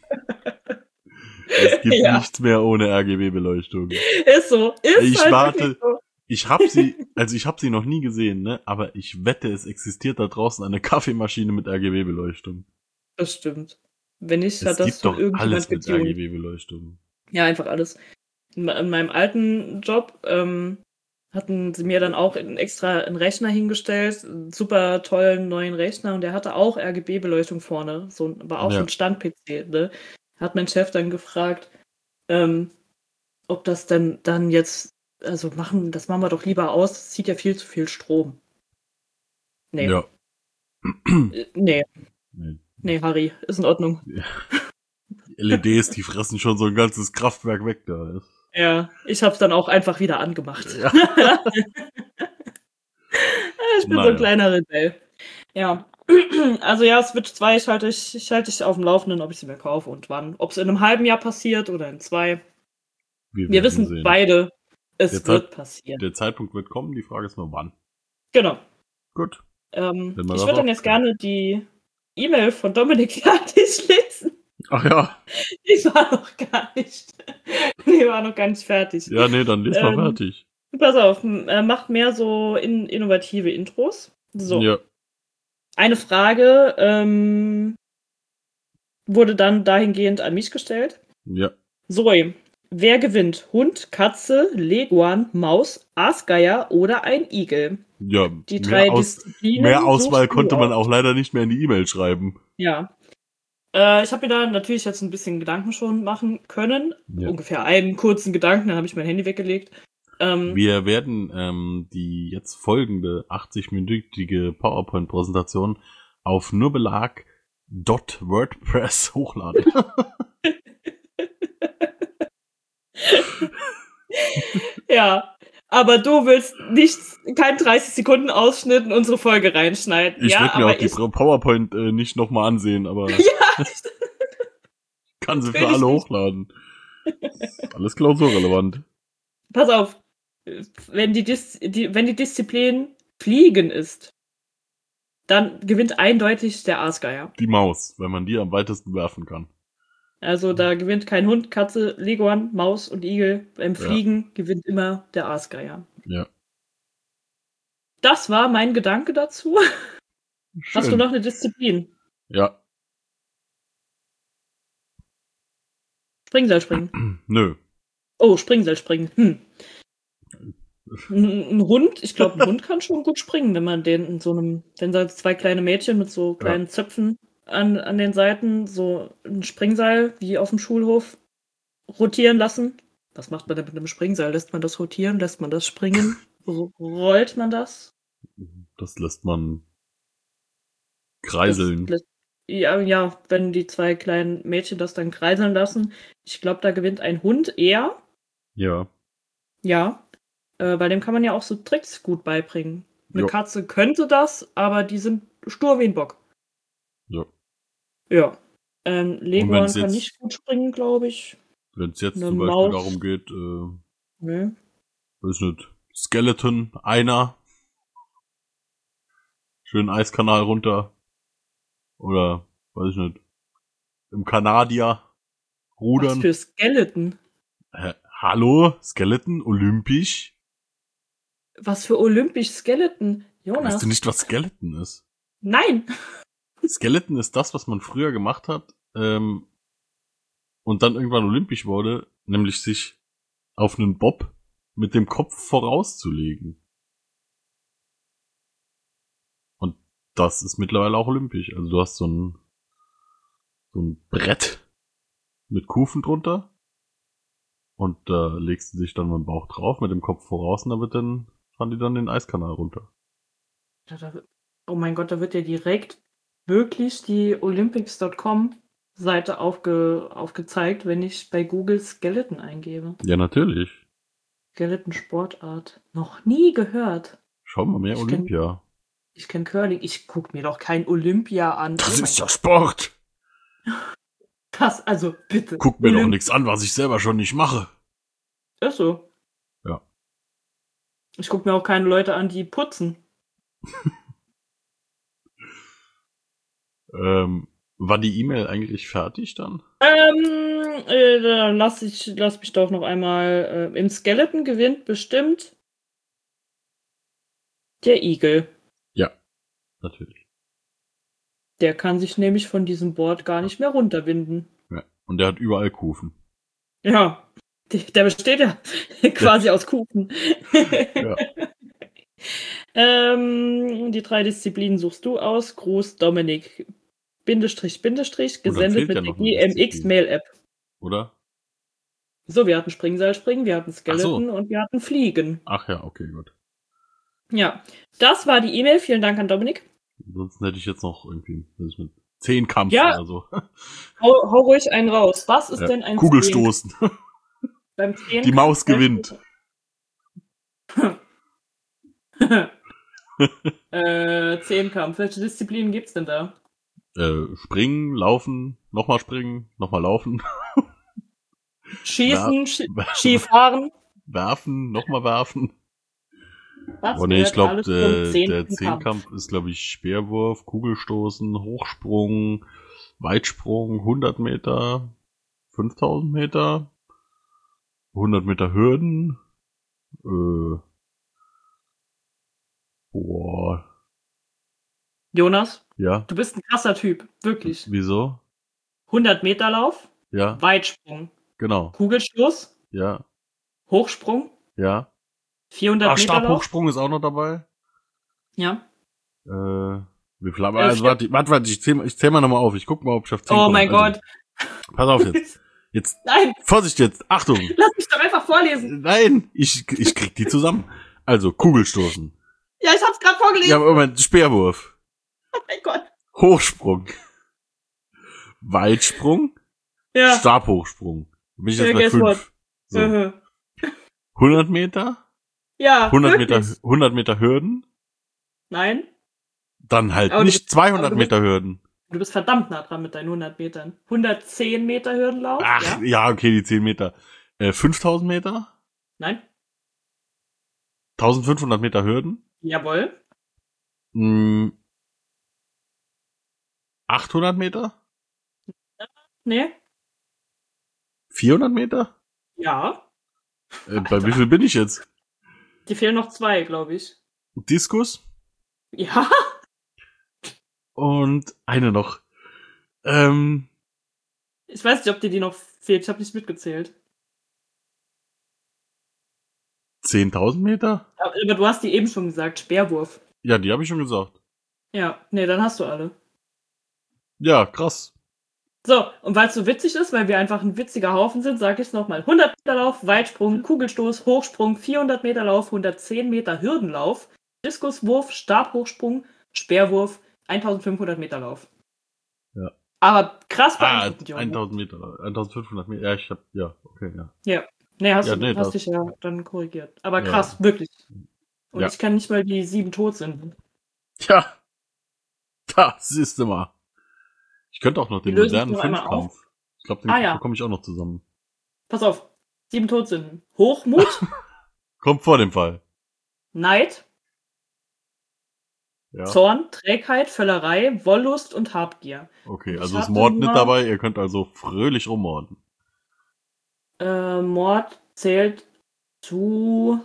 Es gibt Ja. nichts mehr ohne RGB-Beleuchtung. Ist so. Ich halt warte. wirklich so. Ich hab sie noch nie gesehen, ne? Aber ich wette, es existiert da draußen eine Kaffeemaschine mit RGB-Beleuchtung. Das stimmt. Wenn nicht, Es hat das gibt doch irgendjemand alles mit getunt. RGB-Beleuchtung. Ja, einfach alles. In meinem alten Job hatten sie mir dann auch extra einen Rechner hingestellt, einen super tollen neuen Rechner, und der hatte auch RGB-Beleuchtung vorne, war auch so Ja. ein Stand-PC. Ne? Hat mein Chef dann gefragt, ob das denn dann jetzt, also das machen wir doch lieber aus, das zieht ja viel zu viel Strom. Nee. Ja. Nee. Nee. Nee, Harry, ist in Ordnung. Die LEDs, die fressen schon so ein ganzes Kraftwerk weg da. Ja, ich hab's dann auch einfach wieder angemacht. Ja. Ich bin so ein kleiner Rebell. Ja. Also ja, Switch 2, ich halte dich auf dem Laufenden, ob ich sie mir kaufe und wann. Ob es in einem halben Jahr passiert oder in 2. Wir wissen sehen. beide, es Der wird passieren. Der Zeitpunkt wird kommen, die Frage ist nur wann. Genau. Gut. Ich wir das würde dann auch jetzt gerne die E-Mail von Dominik fertig lesen. Ach ja. Die war noch gar nicht fertig. Ja, nee, dann lies mal fertig. Pass auf, macht mehr so innovative Intros. So. Ja. Eine Frage wurde dann dahingehend an mich gestellt. Ja. Zoe, wer gewinnt? Hund, Katze, Leguan, Maus, Aasgeier oder ein Igel? Ja, Die drei Disziplinen. mehr Auswahl suchst du konnte man aus. auch leider nicht mehr in die E-Mail schreiben. Ja. Ich habe mir da natürlich jetzt ein bisschen Gedanken schon machen können. Ja. Ungefähr einen kurzen Gedanken, dann habe ich mein Handy weggelegt. Wir werden die jetzt folgende 80-minütige PowerPoint-Präsentation auf nurbelag.wordpress hochladen. Ja, aber du willst keinen 30-Sekunden-Ausschnitt in unsere Folge reinschneiden. Ich ja, würde mir aber auch die PowerPoint nicht nochmal ansehen, aber Ja, kann sie will für ich alle nicht. hochladen. Ist alles klausurrelevant. pass auf. Wenn die Disziplin Fliegen ist, dann gewinnt eindeutig der Aasgeier. Die Maus, wenn man die am weitesten werfen kann. Also da gewinnt kein Hund, Katze, Leguan, Maus und Igel. Beim Fliegen gewinnt immer der Aasgeier. Ja. Das war mein Gedanke dazu. Hast du Schön. noch eine Disziplin? Ja. Springseil springen. Nö. Oh, Springseil springen. Ein Hund, ich glaube, ein Hund kann schon gut springen, wenn man den wenn da 2 kleine Mädchen mit so kleinen Zöpfen an den Seiten so ein Springseil wie auf dem Schulhof rotieren lassen. Was macht man denn mit einem Springseil? Lässt man das rotieren? Lässt man das springen? Rollt man das? Das lässt man kreiseln. Ja, wenn die 2 kleinen Mädchen das dann kreiseln lassen. Ich glaube, da gewinnt ein Hund eher. Ja. Ja, weil dem kann man ja auch so Tricks gut beibringen. Eine Jo. Katze könnte das, aber die sind stur wie ein Bock. Ja. Ja. Leguan wenn's kann jetzt- nicht gut springen, glaube ich. Wenn es jetzt Eine zum Beispiel Maus. darum geht, Nee. weiß nicht, Skeleton, einer. Schön Eiskanal runter. Oder, weiß ich nicht, im Kanadier Was rudern. für Skeleton? Hallo? Skeleton? Olympisch? Was für olympisch Skeleton? Jonas. Weißt du nicht, was Skeleton ist? Nein! Skeleton ist das, was man früher gemacht hat, und dann irgendwann olympisch wurde, nämlich sich auf einen Bob mit dem Kopf vorauszulegen. Und das ist mittlerweile auch olympisch. Also du hast so ein Brett mit Kufen drunter und da legst du dich dann mit dem Bauch drauf, mit dem Kopf voraus und fahren die dann den Eiskanal runter. Oh mein Gott, da wird ja direkt wirklich die Olympics.com-Seite aufgezeigt, wenn ich bei Google Skeleton eingebe. Ja, natürlich. Skeleton-Sportart. Noch nie gehört. Schau mal mehr Ich Olympia. Ich kenne Curling. Ich guck mir doch kein Olympia an. Das Oh mein ist ja Gott. Sport. Das, also bitte. Guck mir doch nichts an, was ich selber schon nicht mache. Ist so. Ja. Ich gucke mir auch keine Leute an, die putzen. War die E-Mail eigentlich fertig dann? Dann lass mich doch noch einmal. Im Skeleton gewinnt bestimmt der Igel. Ja, natürlich. Der kann sich nämlich von diesem Board gar nicht mehr runterwinden. Ja. Und der hat überall Kufen. Ja, der besteht ja quasi aus Kufen. Ja. Die 3 Disziplinen suchst du aus. Gruß Dominik. Bindestrich, gesendet mit ja der noch eine GMX Disziplin. Mail App. Oder? So, wir hatten Springseilspringen, wir hatten Skeleton und wir hatten Fliegen. Ach ja, okay, gut. Ja, das war die E-Mail. Vielen Dank an Dominik. Ansonsten hätte ich jetzt noch irgendwie mit 10 Kampf Ja. oder so. Hau ruhig einen raus. Was ist denn ein Kugelstoßen. Beim 10 Die Maus gewinnt. Zehnkampf. Welche Disziplinen gibt's denn da? Springen, laufen, nochmal springen, nochmal laufen, Schießen, Skifahren. werfen, nochmal werfen. Was Oh nee, ich gehört glaube, alles zum der Zehnkampf ist, glaube ich, Speerwurf, Kugelstoßen, Hochsprung, Weitsprung, 100 Meter, 5000 Meter, 100 Meter Hürden, boah, Jonas, ja, du bist ein krasser Typ. Wirklich. wieso? 100 Meter Lauf, Ja, Weitsprung, genau, Kugelstoß, ja, Hochsprung, ja. 400 Meter Lauf. Stabhochsprung ist auch noch dabei. Ja. Wie viel haben wir? Also, warte, ich zähl mal nochmal auf. Ich guck mal, ob ich auf 10 Oh komme. mein Also, Gott. Pass auf jetzt. Jetzt, Nein, Vorsicht jetzt, Achtung. lass mich doch einfach vorlesen. Nein, ich krieg die zusammen. Also, Kugelstoßen. Ja, ich hab's gerade vorgelesen. Ja, Moment, Speerwurf. Oh mein Gott. Hochsprung. Weitsprung. Ja. Stabhochsprung. Bin ich jetzt bei guess 5. what? So. Mhm. 100 Meter. Ja, 100 wirklich. Meter Hürden. Nein. Dann halt Aber du nicht bist- aber 200 du bist- Meter Hürden. Du bist verdammt nah dran mit deinen 100 Metern. 110 Meter Hürdenlauf? Ach, Ja? ja, okay, die 10 Meter. 5000 Meter. Nein? 1500 Meter Hürden. Jawohl. 800 Meter? Nee? 400 Meter? Ja. Bei wie viel bin ich jetzt? Die fehlen noch 2, glaube ich. Diskus? Ja? Und eine noch. Ich weiß nicht, ob dir die noch fehlt. Ich habe nicht mitgezählt. 10.000 Meter? Aber du hast die eben schon gesagt. Speerwurf. Ja, die habe ich schon gesagt. Ja. Nee, dann hast du alle. Ja, krass. So, und weil es so witzig ist, weil wir einfach ein witziger Haufen sind, sage ich es nochmal. 100 Meter Lauf, Weitsprung, Kugelstoß, Hochsprung, 400 Meter Lauf, 110 Meter Hürdenlauf, Diskuswurf, Stabhochsprung, Speerwurf, 1500 Meter Lauf. Ja. Aber krass beeindruckend, Junge. 1000 Meter, 1500 Meter. Ja, ich hab, ja, okay, ja. Ja. Nee, hast Ja, du nee, hast das- dich ja dann korrigiert. Aber Ja. krass, wirklich. Und Ja. ich kann nicht mal die 7 tot sind. Tja. Das siehst du mal. Ich könnte auch noch den Die lösen modernen nur einmal Fünfkampf. Ich glaube, den Ah, ja. bekomme ich auch noch zusammen. Pass auf. 7 Todsünden. Hochmut, Kommt vor dem Fall. Neid, Ja. Zorn, Trägheit, Völlerei, Wollust und Habgier. Okay, Ich also ist hatte Mord nicht nur- dabei. Ihr könnt also fröhlich rummorden. Mord zählt zu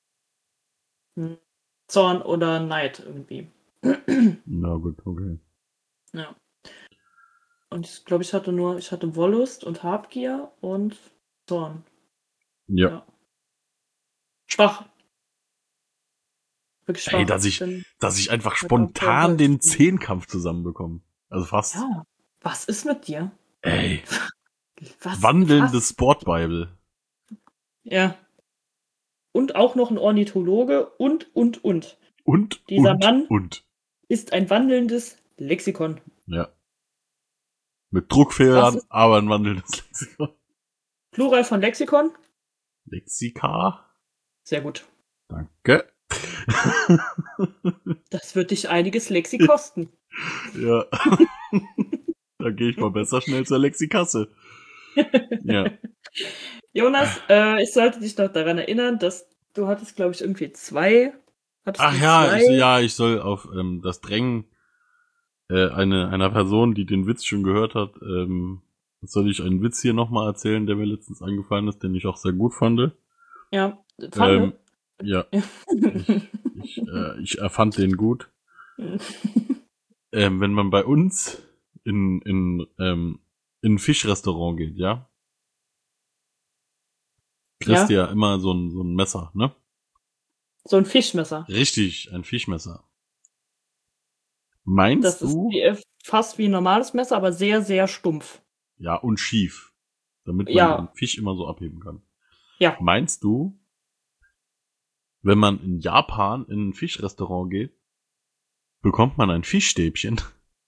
Zorn oder Neid irgendwie. Na gut, okay. Ja. Und ich glaube, ich hatte Wollust und Habgier und Zorn. Ja. Ja. Schwach. Wirklich schwach. Ey, dass ich einfach Hat auch spontan sehr den wollust. Zehnkampf zusammenbekomme. Also fast. Ja. Was ist mit dir? Ey, Was? wandelndes Sportbible. Ja. Und auch noch ein Ornithologe und. Und, Dieser und, Mann- und. Ist ein wandelndes Lexikon. Ja. Mit Druckfehlern, Was ist- aber ein wandelndes Lexikon. Plural von Lexikon. Lexika? Sehr gut. Danke. Das wird dich einiges Lexi kosten. Ja. Da gehe ich mal besser schnell zur Lexikasse. Ja. Jonas, ich sollte dich noch daran erinnern, dass du hattest, glaube ich, irgendwie 2. Ach ja, ich soll auf das Drängen einer Person, die den Witz schon gehört hat, soll ich einen Witz hier nochmal erzählen, der mir letztens eingefallen ist, den ich auch sehr gut fand. Ja, ja. Ich erfand den gut. Wenn man bei uns in ein Fischrestaurant geht, ja? Kriegst du ja immer so ein Messer, ne? So ein Fischmesser. Richtig, ein Fischmesser. Meinst das du? Das ist fast wie ein normales Messer, aber sehr, sehr stumpf. Ja, und schief. Damit man den Fisch immer so abheben kann. Ja. Meinst du, wenn man in Japan in ein Fischrestaurant geht, bekommt man ein Fischstäbchen?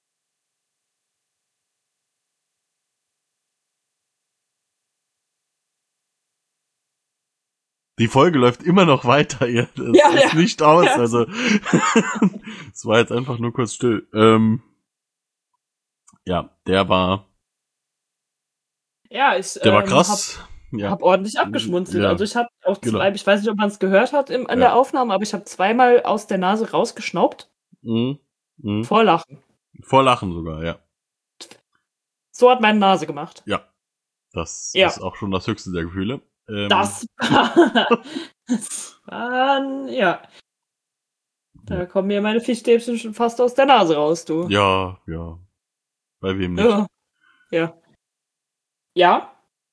Die Folge läuft immer noch weiter, ihr. Das ist nicht aus, also. Es war jetzt einfach nur kurz still. Ja, der war krass. Hab ordentlich abgeschmunzelt. Ja, also ich habe auch ich weiß nicht, ob man es gehört hat in der Aufnahme, aber ich habe zweimal aus der Nase rausgeschnaubt. Vor Lachen. Vor Lachen sogar, ja. So hat meine Nase gemacht. Ja. Das ist auch schon das höchste der Gefühle. Das waren, ja. Da kommen mir meine Fischstäbchen schon fast aus der Nase raus, du. Ja. Bei wem nicht? Ja.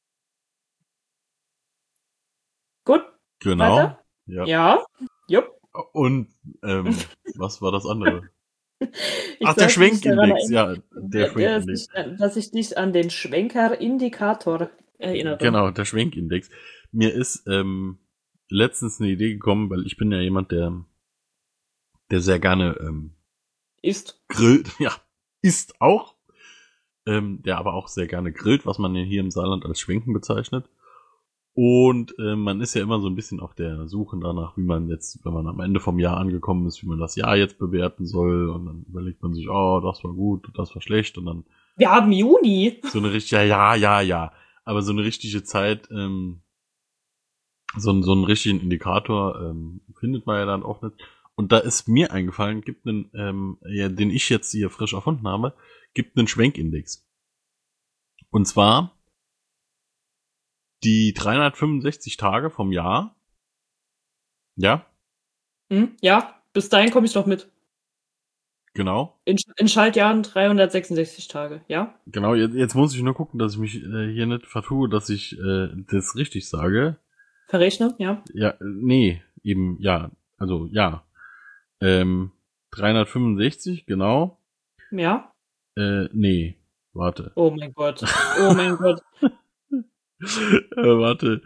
Gut. Genau. Weiter? Ja. Jupp. Und was war das andere? Der Schwenkindex. Ja, der Schwenkindex. Dass ich dich an den Schwenker-Indikator erinnere. Genau, der Schwenkindex. Mir ist letztens eine Idee gekommen, weil ich bin ja jemand, der sehr gerne isst. Grillt. Ja, isst auch. Der aber auch sehr gerne grillt, was man ja hier im Saarland als Schwenken bezeichnet. Und man ist ja immer so ein bisschen auf der Suche danach, wie man jetzt, wenn man am Ende vom Jahr angekommen ist, wie man das Jahr jetzt bewerten soll. Und dann überlegt man sich, oh, das war gut, das war schlecht. Und dann wir haben Juni. so eine richtige, ja. Aber so eine richtige Zeit, so einen richtigen Indikator findet man ja dann auch nicht. Und da ist mir eingefallen, gibt einen, den ich jetzt hier frisch erfunden habe, gibt einen Schwenkindex. Und zwar die 365 Tage vom Jahr. Ja? Ja, bis dahin komme ich noch mit. Genau. In Schaltjahren 366 Tage, ja? Genau, jetzt muss ich nur gucken, dass ich mich hier nicht vertue, dass ich das richtig sage. Verrechne, ja? Ja, nee, eben, ja. Also, ja. 365, genau. Ja? Nee, warte. Oh mein Gott. Warte.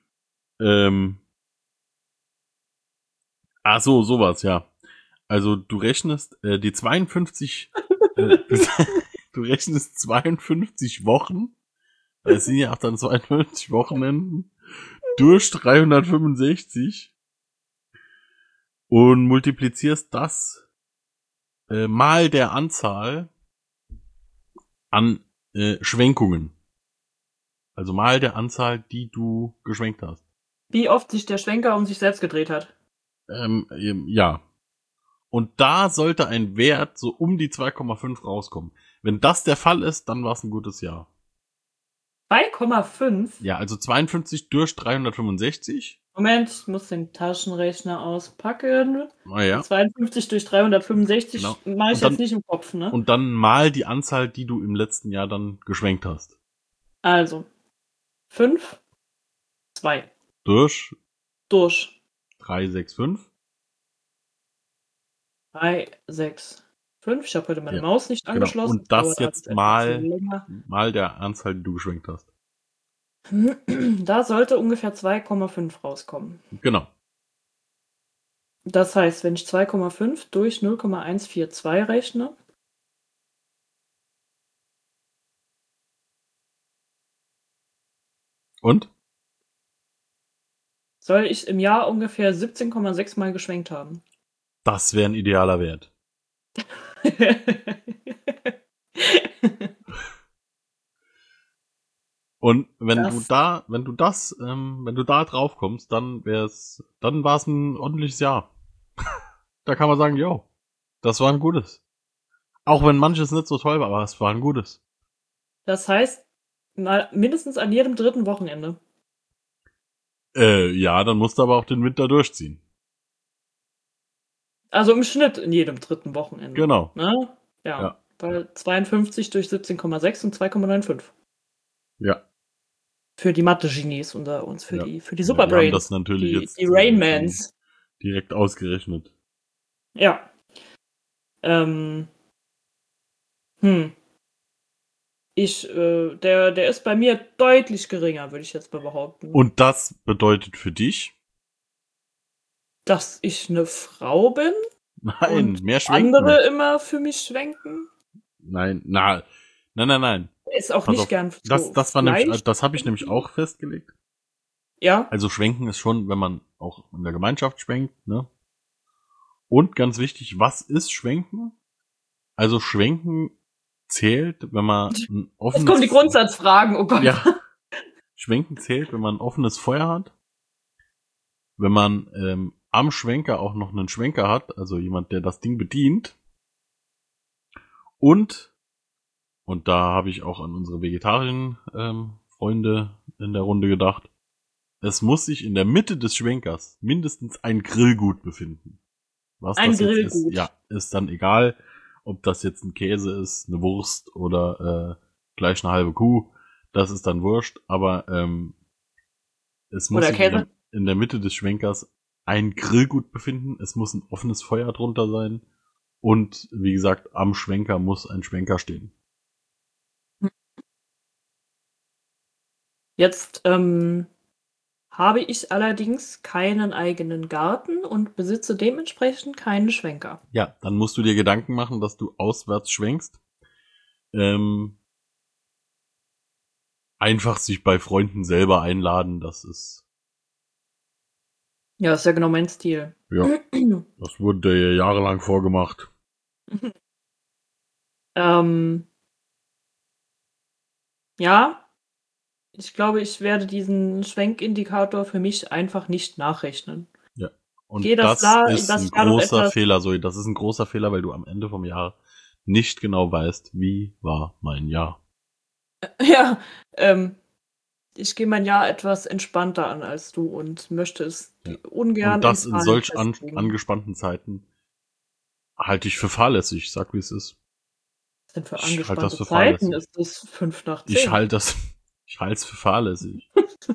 Ach so, sowas, ja. Also du rechnest die 52 du rechnest 52 Wochen. Es sind ja auch dann 52 Wochenenden durch 365 und multiplizierst das mal der Anzahl an Schwenkungen. Also mal der Anzahl, die du geschwenkt hast. Wie oft sich der Schwenker um sich selbst gedreht hat. Ja. Und da sollte ein Wert so um die 2,5 rauskommen. Wenn das der Fall ist, dann war es ein gutes Jahr. 2,5? Ja, also 52 durch 365. Moment, ich muss den Taschenrechner auspacken. Oh ja. 52 durch 365 genau. mache ich jetzt nicht im Kopf, ne? Und dann mal die Anzahl, die du im letzten Jahr dann geschwenkt hast. Also 5, 2. Durch 365. 3, 6, 5. 3, 6, 5. Ich habe heute meine Maus nicht angeschlossen. Und das jetzt mal der Anzahl, die du geschwenkt hast. Da sollte ungefähr 2,5 rauskommen. Genau. Das heißt, wenn ich 2,5 durch 0,142 rechne, und? soll ich im Jahr ungefähr 17,6 Mal geschwenkt haben. Das wäre ein idealer Wert. Und wenn Das- du da drauf kommst, dann war es ein ordentliches Jahr. Da kann man sagen, yo, das war ein gutes. Auch wenn manches nicht so toll war, aber es war ein gutes. Das heißt, mindestens an jedem 3. Wochenende. Ja, dann musst du aber auch den Winter durchziehen. Also im Schnitt in jedem 3. Wochenende. Genau. Ne? Ja. Weil 52 durch 17,6 und 2,95. Ja. Für die Mathe-Genies unter uns, für Ja. die Wir haben Superbrains. das natürlich jetzt die Rainmans. direkt ausgerechnet. Ja. Der ist bei mir deutlich geringer, würde ich jetzt mal behaupten. Und das bedeutet für dich? Dass ich eine Frau bin? Nein, Und mehr schwenken. andere immer für mich schwenken? Nein. Ist auch Pass nicht auf, gern so Das war nämlich, Fleisch. das habe ich nämlich auch festgelegt. Ja, Also schwenken ist schon, wenn man auch in der Gemeinschaft schwenkt, ne? Und ganz wichtig, was ist schwenken? Also schwenken zählt, wenn man ein offenes... jetzt kommen die Grundsatzfragen, oh Gott. Ja. Schwenken zählt, wenn man ein offenes Feuer hat. Wenn man am Schwenker auch noch einen Schwenker hat, also jemand, der das Ding bedient. Und da habe ich auch an unsere vegetarischen Freunde in der Runde gedacht, es muss sich in der Mitte des Schwenkers mindestens ein Grillgut befinden. Was Ein das jetzt Grillgut. ist, ja, ist dann egal, ob das jetzt ein Käse ist, eine Wurst oder gleich eine halbe Kuh. Das ist dann wurscht, aber es muss Oder sich Käse. in der Mitte des Schwenkers ein Grillgut befinden. Es muss ein offenes Feuer drunter sein. Und wie gesagt, am Schwenker muss ein Schwenker stehen. Jetzt habe ich allerdings keinen eigenen Garten und besitze dementsprechend keinen Schwenker. Ja, dann musst du dir Gedanken machen, dass du auswärts schwenkst. Einfach sich bei Freunden selber einladen, das ist, Ja, ist ja genau mein Stil. ja, das wurde dir jahrelang vorgemacht. Ja, ich glaube, ich werde diesen Schwenkindikator für mich einfach nicht nachrechnen. Und Geh das das das ist ein Jahr noch großer etwas- Fehler, Zoe. Das ist ein großer Fehler, weil du am Ende vom Jahr nicht genau weißt, wie war mein Jahr. Ja, ich gehe mein Jahr etwas entspannter an als du und möchte es ungern Und das in Zahlen solch festlegen. angespannten Zeiten halte ich für fahrlässig. Sag, wie es ist. Was denn für Ich halte angespannte das für Zeiten? fahrlässig. Ist es 5 nach 10? Ich halte es für fahrlässig.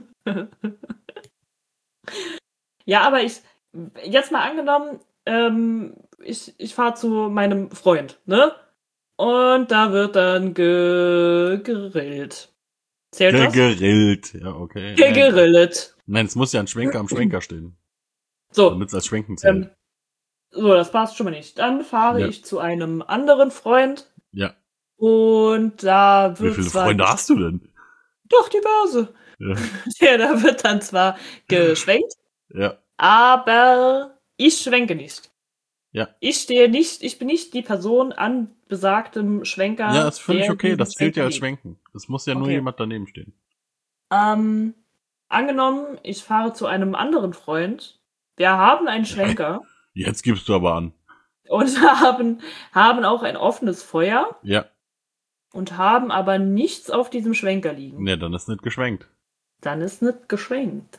Ja, aber jetzt mal angenommen, ich fahre zu meinem Freund, ne? Und da wird dann gegrillt. Zählt das? Gegrillt. Ja, okay. Gegrillt. Nein, es muss ja ein Schwenker am Schwenker stehen, So, damit es als Schwenken zählt. so, das passt schon mal nicht. Dann fahre Ja. ich zu einem anderen Freund Ja. und da Wie wird viele zwar Freunde hast du denn? doch diverse. Ja. Ja, da wird dann zwar geschwenkt, Ja. aber ich schwenke nicht. Ja. Ich bin nicht die Person an besagtem Schwenker. Ja, ist völlig der okay. diesen Das zählt ja als Schwenker Schwenken. Es muss ja nur Okay. jemand daneben stehen. liebt. Angenommen, ich fahre zu einem anderen Freund. Wir haben einen Schwenker Jetzt gibst du aber an. und haben auch ein offenes Feuer Ja. und haben aber nichts auf diesem Schwenker liegen. Ne, dann ist nicht geschwenkt. Dann ist nicht geschwenkt.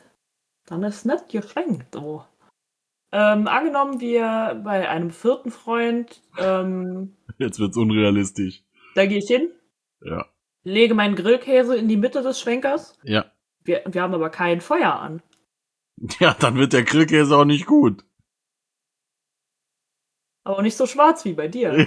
Oh. Angenommen, wir bei einem 4. Freund, Jetzt wird's unrealistisch. da gehe ich hin, Ja. lege meinen Grillkäse in die Mitte des Schwenkers. Ja. Wir haben aber kein Feuer an. Ja, dann wird der Grillkäse auch nicht gut. Aber nicht so schwarz wie bei dir.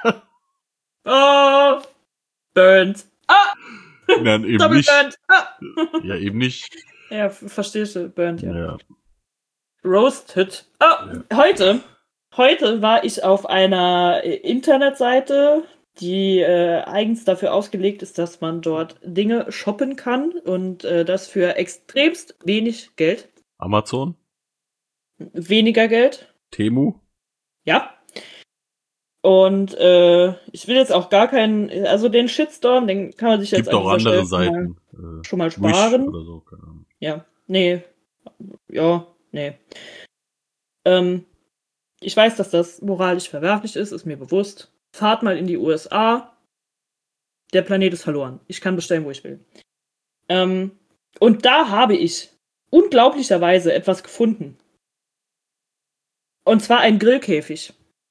Oh, burnt. Ah, Nein, eben double nicht. burnt. Ah. Ja, eben nicht. Ja, verstehst du, burnt, ja. Ja. Roasted. Ah, heute war ich auf einer Internetseite, die eigens dafür ausgelegt ist, dass man dort Dinge shoppen kann und das für extremst wenig Geld. Amazon? Weniger Geld. Temu? Ja. Und ich will jetzt auch gar keinen, also den Shitstorm, den kann man sich jetzt Gibt an auch dieser andere Stelle mal- Seiten. schon mal sparen. Wish oder so, keine Ahnung. Ja, nee. Ja, nee. Ich weiß, dass das moralisch verwerflich ist mir bewusst. Fahrt mal in die USA. Der Planet ist verloren. Ich kann bestellen, wo ich will. Und da habe ich unglaublicherweise etwas gefunden. Und zwar ein Grillkäfig.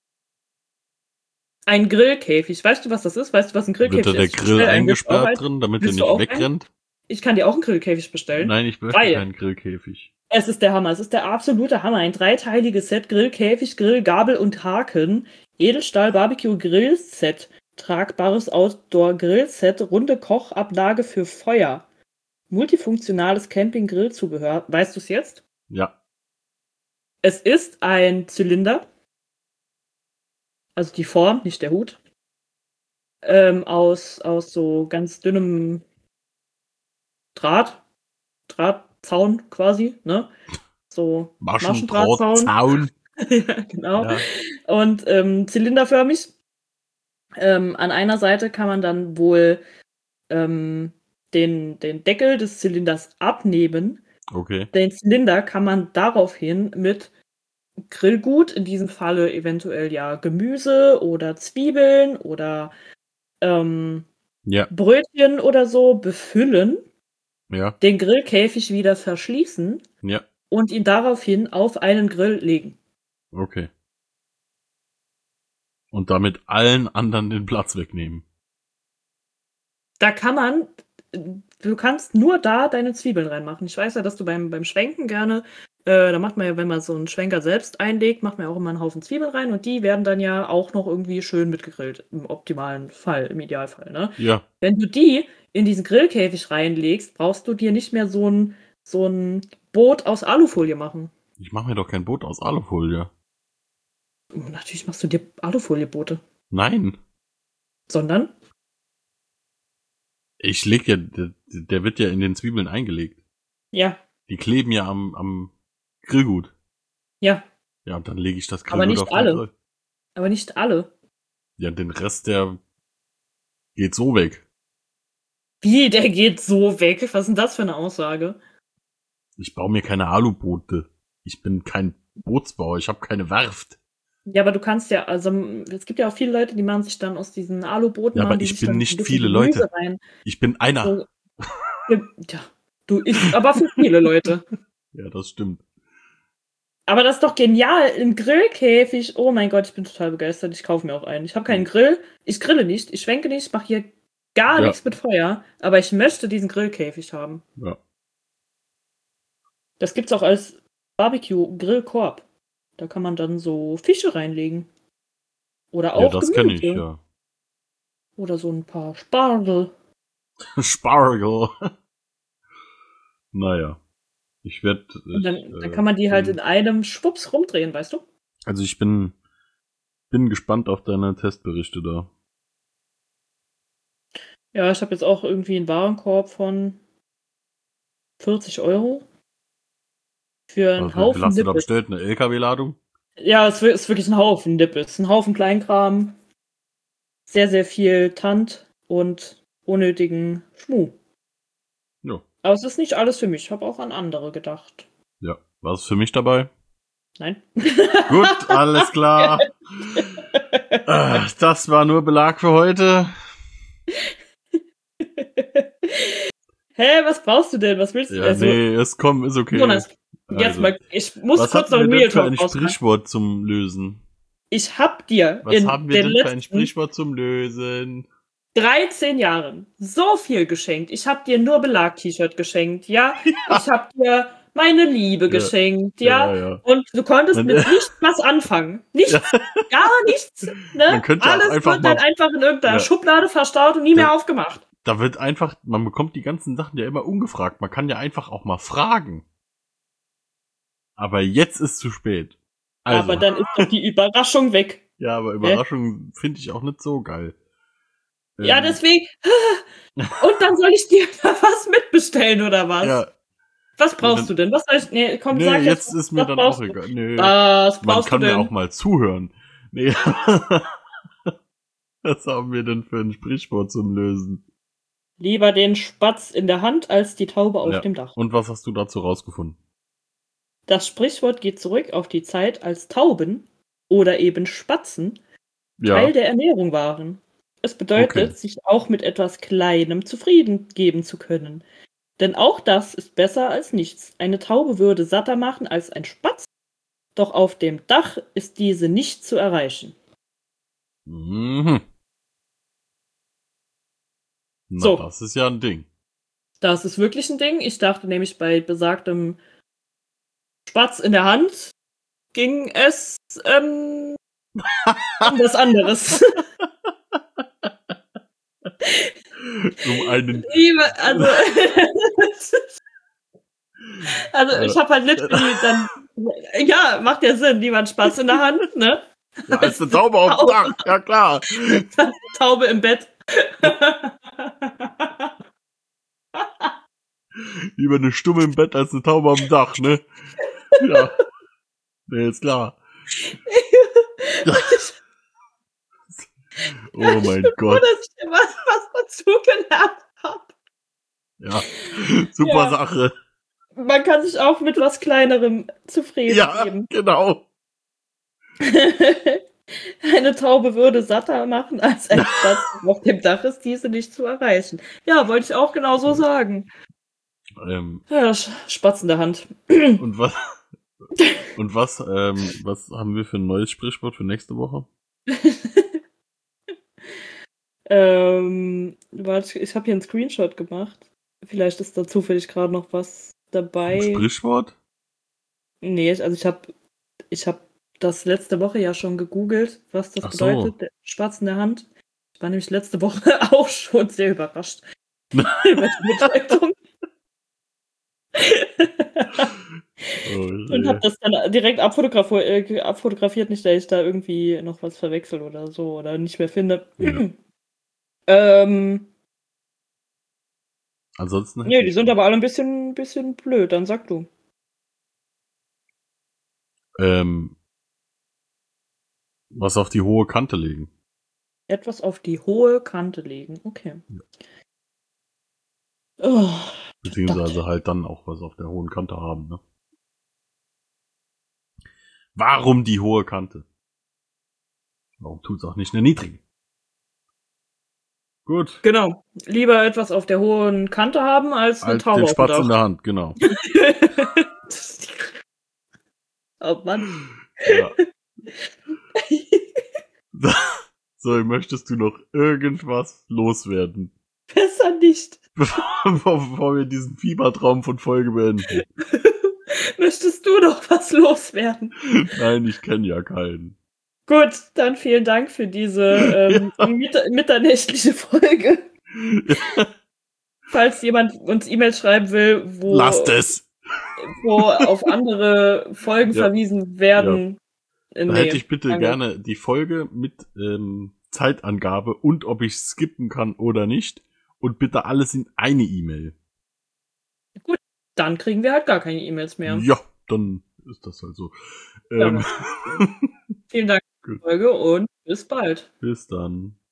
Ein Grillkäfig. Weißt du, was das ist? Weißt du, was ein Grillkäfig ist? Wird da der Grill eingesperrt drin, damit der nicht wegrennt? Ich kann dir auch einen Grillkäfig bestellen. Nein, ich möchte keinen Grillkäfig. Es ist der Hammer. Es ist der absolute Hammer. Ein 3-teiliges Set Grillkäfig, Grillgabel und Haken. Edelstahl Barbecue Grillset. Tragbares Outdoor-Grillset. Runde Kochablage für Feuer. Multifunktionales Camping-Grillzubehör. Weißt du es jetzt? Ja. Es ist ein Zylinder. Also die Form, nicht der Hut. Aus so ganz dünnem Drahtzaun quasi, ne? So Maschendrahtzaun. Ja, genau. Ja. Und zylinderförmig. An einer Seite kann man dann wohl den Deckel des Zylinders abnehmen. Okay. Den Zylinder kann man daraufhin mit Grillgut, in diesem Falle eventuell ja Gemüse oder Zwiebeln oder Brötchen oder so befüllen, den Grillkäfig wieder verschließen und ihn daraufhin auf einen Grill legen. Okay. Und damit allen anderen den Platz wegnehmen. Da du kannst nur da deine Zwiebeln reinmachen. Ich weiß ja, dass du beim Schwenken gerne, da macht man ja, wenn man so einen Schwenker selbst einlegt, macht man ja auch immer einen Haufen Zwiebeln rein und die werden dann ja auch noch irgendwie schön mitgegrillt. Im optimalen Fall, im Idealfall, ne? Ja. Wenn du die in diesen Grillkäfig reinlegst, brauchst du dir nicht mehr so ein Boot aus Alufolie machen. Ich mache mir doch kein Boot aus Alufolie. Natürlich machst du dir Alufolieboote. Nein. Sondern? Ich leg ja, der wird ja in den Zwiebeln eingelegt. Ja. Die kleben ja am Grillgut. Ja. Ja, und dann lege ich das Grillgut aber nicht auf den alle. Grill. Aber nicht alle. Ja, den Rest, der geht so weg. Wie, der geht so weg? Was ist denn das für eine Aussage? Ich baue mir keine Aluboote. Ich bin kein Bootsbauer, ich habe keine Werft. Ja, aber du kannst ja, also es gibt ja auch viele Leute, die machen sich dann aus diesen Alubooten. Ja, aber ich bin nicht viele Leute. Ich bin einer. So, ja, du isst aber für viele Leute. Ja, das stimmt. Aber das ist doch genial. Im Grillkäfig. Oh mein Gott, ich bin total begeistert. Ich kaufe mir auch einen. Ich habe keinen Grill. Ich grille nicht. Ich schwenke nicht. Ich mache hier gar nichts mit Feuer. Aber ich möchte diesen Grillkäfig haben. Ja. Das gibt's auch als Barbecue-Grillkorb. Da kann man dann so Fische reinlegen. Oder auch das Gemüse. Kenne ich, ja. Oder so ein paar Spargel. Spargel. Naja. Ich werde. Dann kann man die halt in einem Schwupps rumdrehen, weißt du? Also ich bin gespannt auf deine Testberichte da. Ja, ich habe jetzt auch irgendwie einen Warenkorb von 40 € für einen Haufen Wie hast du da Nippes. bestellt? Eine LKW-Ladung? Ja, es ist wirklich ein Haufen Nippes. Ein Haufen Kleinkram. Sehr, sehr viel Tant und unnötigen Schmuh. Ja. Aber es ist nicht alles für mich. Ich habe auch an andere gedacht. Ja. Was ist für mich dabei? Nein. Gut, alles klar. Das war nur Belag für heute. Hä, was brauchst du denn? Was willst du? Ja, nee, ist okay. Jonas, jetzt mal, ich muss was kurz haben noch wir denn für ein ausmachen. Sprichwort zum Lösen? Ich hab dir Was in haben wir den denn für ein letzten Sprichwort zum Lösen? 13 Jahren so viel geschenkt. Ich hab dir nur Belag-T-Shirt geschenkt, ja? Ich hab dir meine Liebe geschenkt, ja? Und du konntest mit nichts was anfangen. Nichts, gar nichts. Ne? Man könnte alles einfach wird dann einfach in irgendeiner Schublade verstaut und nie mehr aufgemacht. Da wird einfach, man bekommt die ganzen Sachen ja immer ungefragt. Man kann ja einfach auch mal fragen. Aber jetzt ist zu spät. Also. Aber dann ist doch die Überraschung weg. Ja, aber Überraschung finde ich auch nicht so geil. Ja, deswegen. Und dann soll ich dir da was mitbestellen, oder was? Ja. Was brauchst du denn? Was soll ich. Nee, komm, sag jetzt ist mir dann auch egal. Nee. Was brauchst du denn? Man kann ja auch mal zuhören. Nee. Was haben wir denn für ein Sprichwort zum Lösen? Lieber den Spatz in der Hand als die Taube auf dem Dach. Und was hast du dazu rausgefunden? Das Sprichwort geht zurück auf die Zeit, als Tauben oder eben Spatzen Teil der Ernährung waren. Es bedeutet, sich auch mit etwas Kleinem zufrieden geben zu können. Denn auch das ist besser als nichts. Eine Taube würde satter machen als ein Spatz, doch auf dem Dach ist diese nicht zu erreichen. Mhm. Na, So. das ist ja ein Ding. Das ist wirklich ein Ding. Ich dachte nämlich, bei besagtem Spatz in der Hand ging es um was anderes. Um einen. Also ich habe halt literally dann, ja, macht ja Sinn, lieber ein Spatz in der Hand, ne? Ja, als eine Taube auf dem Dach, ja klar. Taube im Bett. Lieber eine Stumme im Bett als eine Taube am Dach, ne? Ja. Ne, ist klar. Oh mein Gott. Dass ich immer was dazu gelernt habe. Ja, super Sache. Man kann sich auch mit was Kleinerem zufrieden geben. Ja, genau. Eine Taube würde satter machen als ein Spatz. Auf dem Dach ist diese nicht zu erreichen. Ja, wollte ich auch genau so sagen. Ja, Spatz in der Hand. Und was haben wir für ein neues Sprichwort für nächste Woche? Warte, ich habe hier einen Screenshot gemacht. Vielleicht ist da zufällig gerade noch was dabei. Ein Sprichwort? Nee, also ich hab das letzte Woche ja schon gegoogelt, was das bedeutet. Der Spatz in der Hand. Ich war nämlich letzte Woche auch schon sehr überrascht. Über die Bedeutung. Und hab das dann direkt abfotografiert, nicht, dass ich da irgendwie noch was verwechsel oder so oder nicht mehr finde. Ja. Ansonsten. Nee, die sind aber alle ein bisschen blöd, dann sag du. Was auf die hohe Kante legen. Etwas auf die hohe Kante legen, okay. Ja. Oh, beziehungsweise halt dann auch was auf der hohen Kante haben, ne? Warum die hohe Kante? Warum tut's auch nicht eine niedrige? Gut. Genau. Lieber etwas auf der hohen Kante haben, als eine Taube den Spatz in der Hand, genau. Oh Mann. Ja. So, möchtest du noch irgendwas loswerden? Besser nicht. Bevor wir diesen Fiebertraum von Folge beenden. Möchtest du noch was loswerden? Nein, ich kenne ja keinen. Gut, dann vielen Dank für diese mitternächtliche Folge. Ja. Falls jemand uns E-Mails schreiben will, lasst es! Wo auf andere Folgen verwiesen werden. Ja. Da hätte ich bitte gerne die Folge mit Zeitangabe und ob ich skippen kann oder nicht. Und bitte alles in eine E-Mail. Gut, dann kriegen wir halt gar keine E-Mails mehr. Ja, dann ist das halt so. Ja. Vielen Dank für die Folge und bis bald. Bis dann.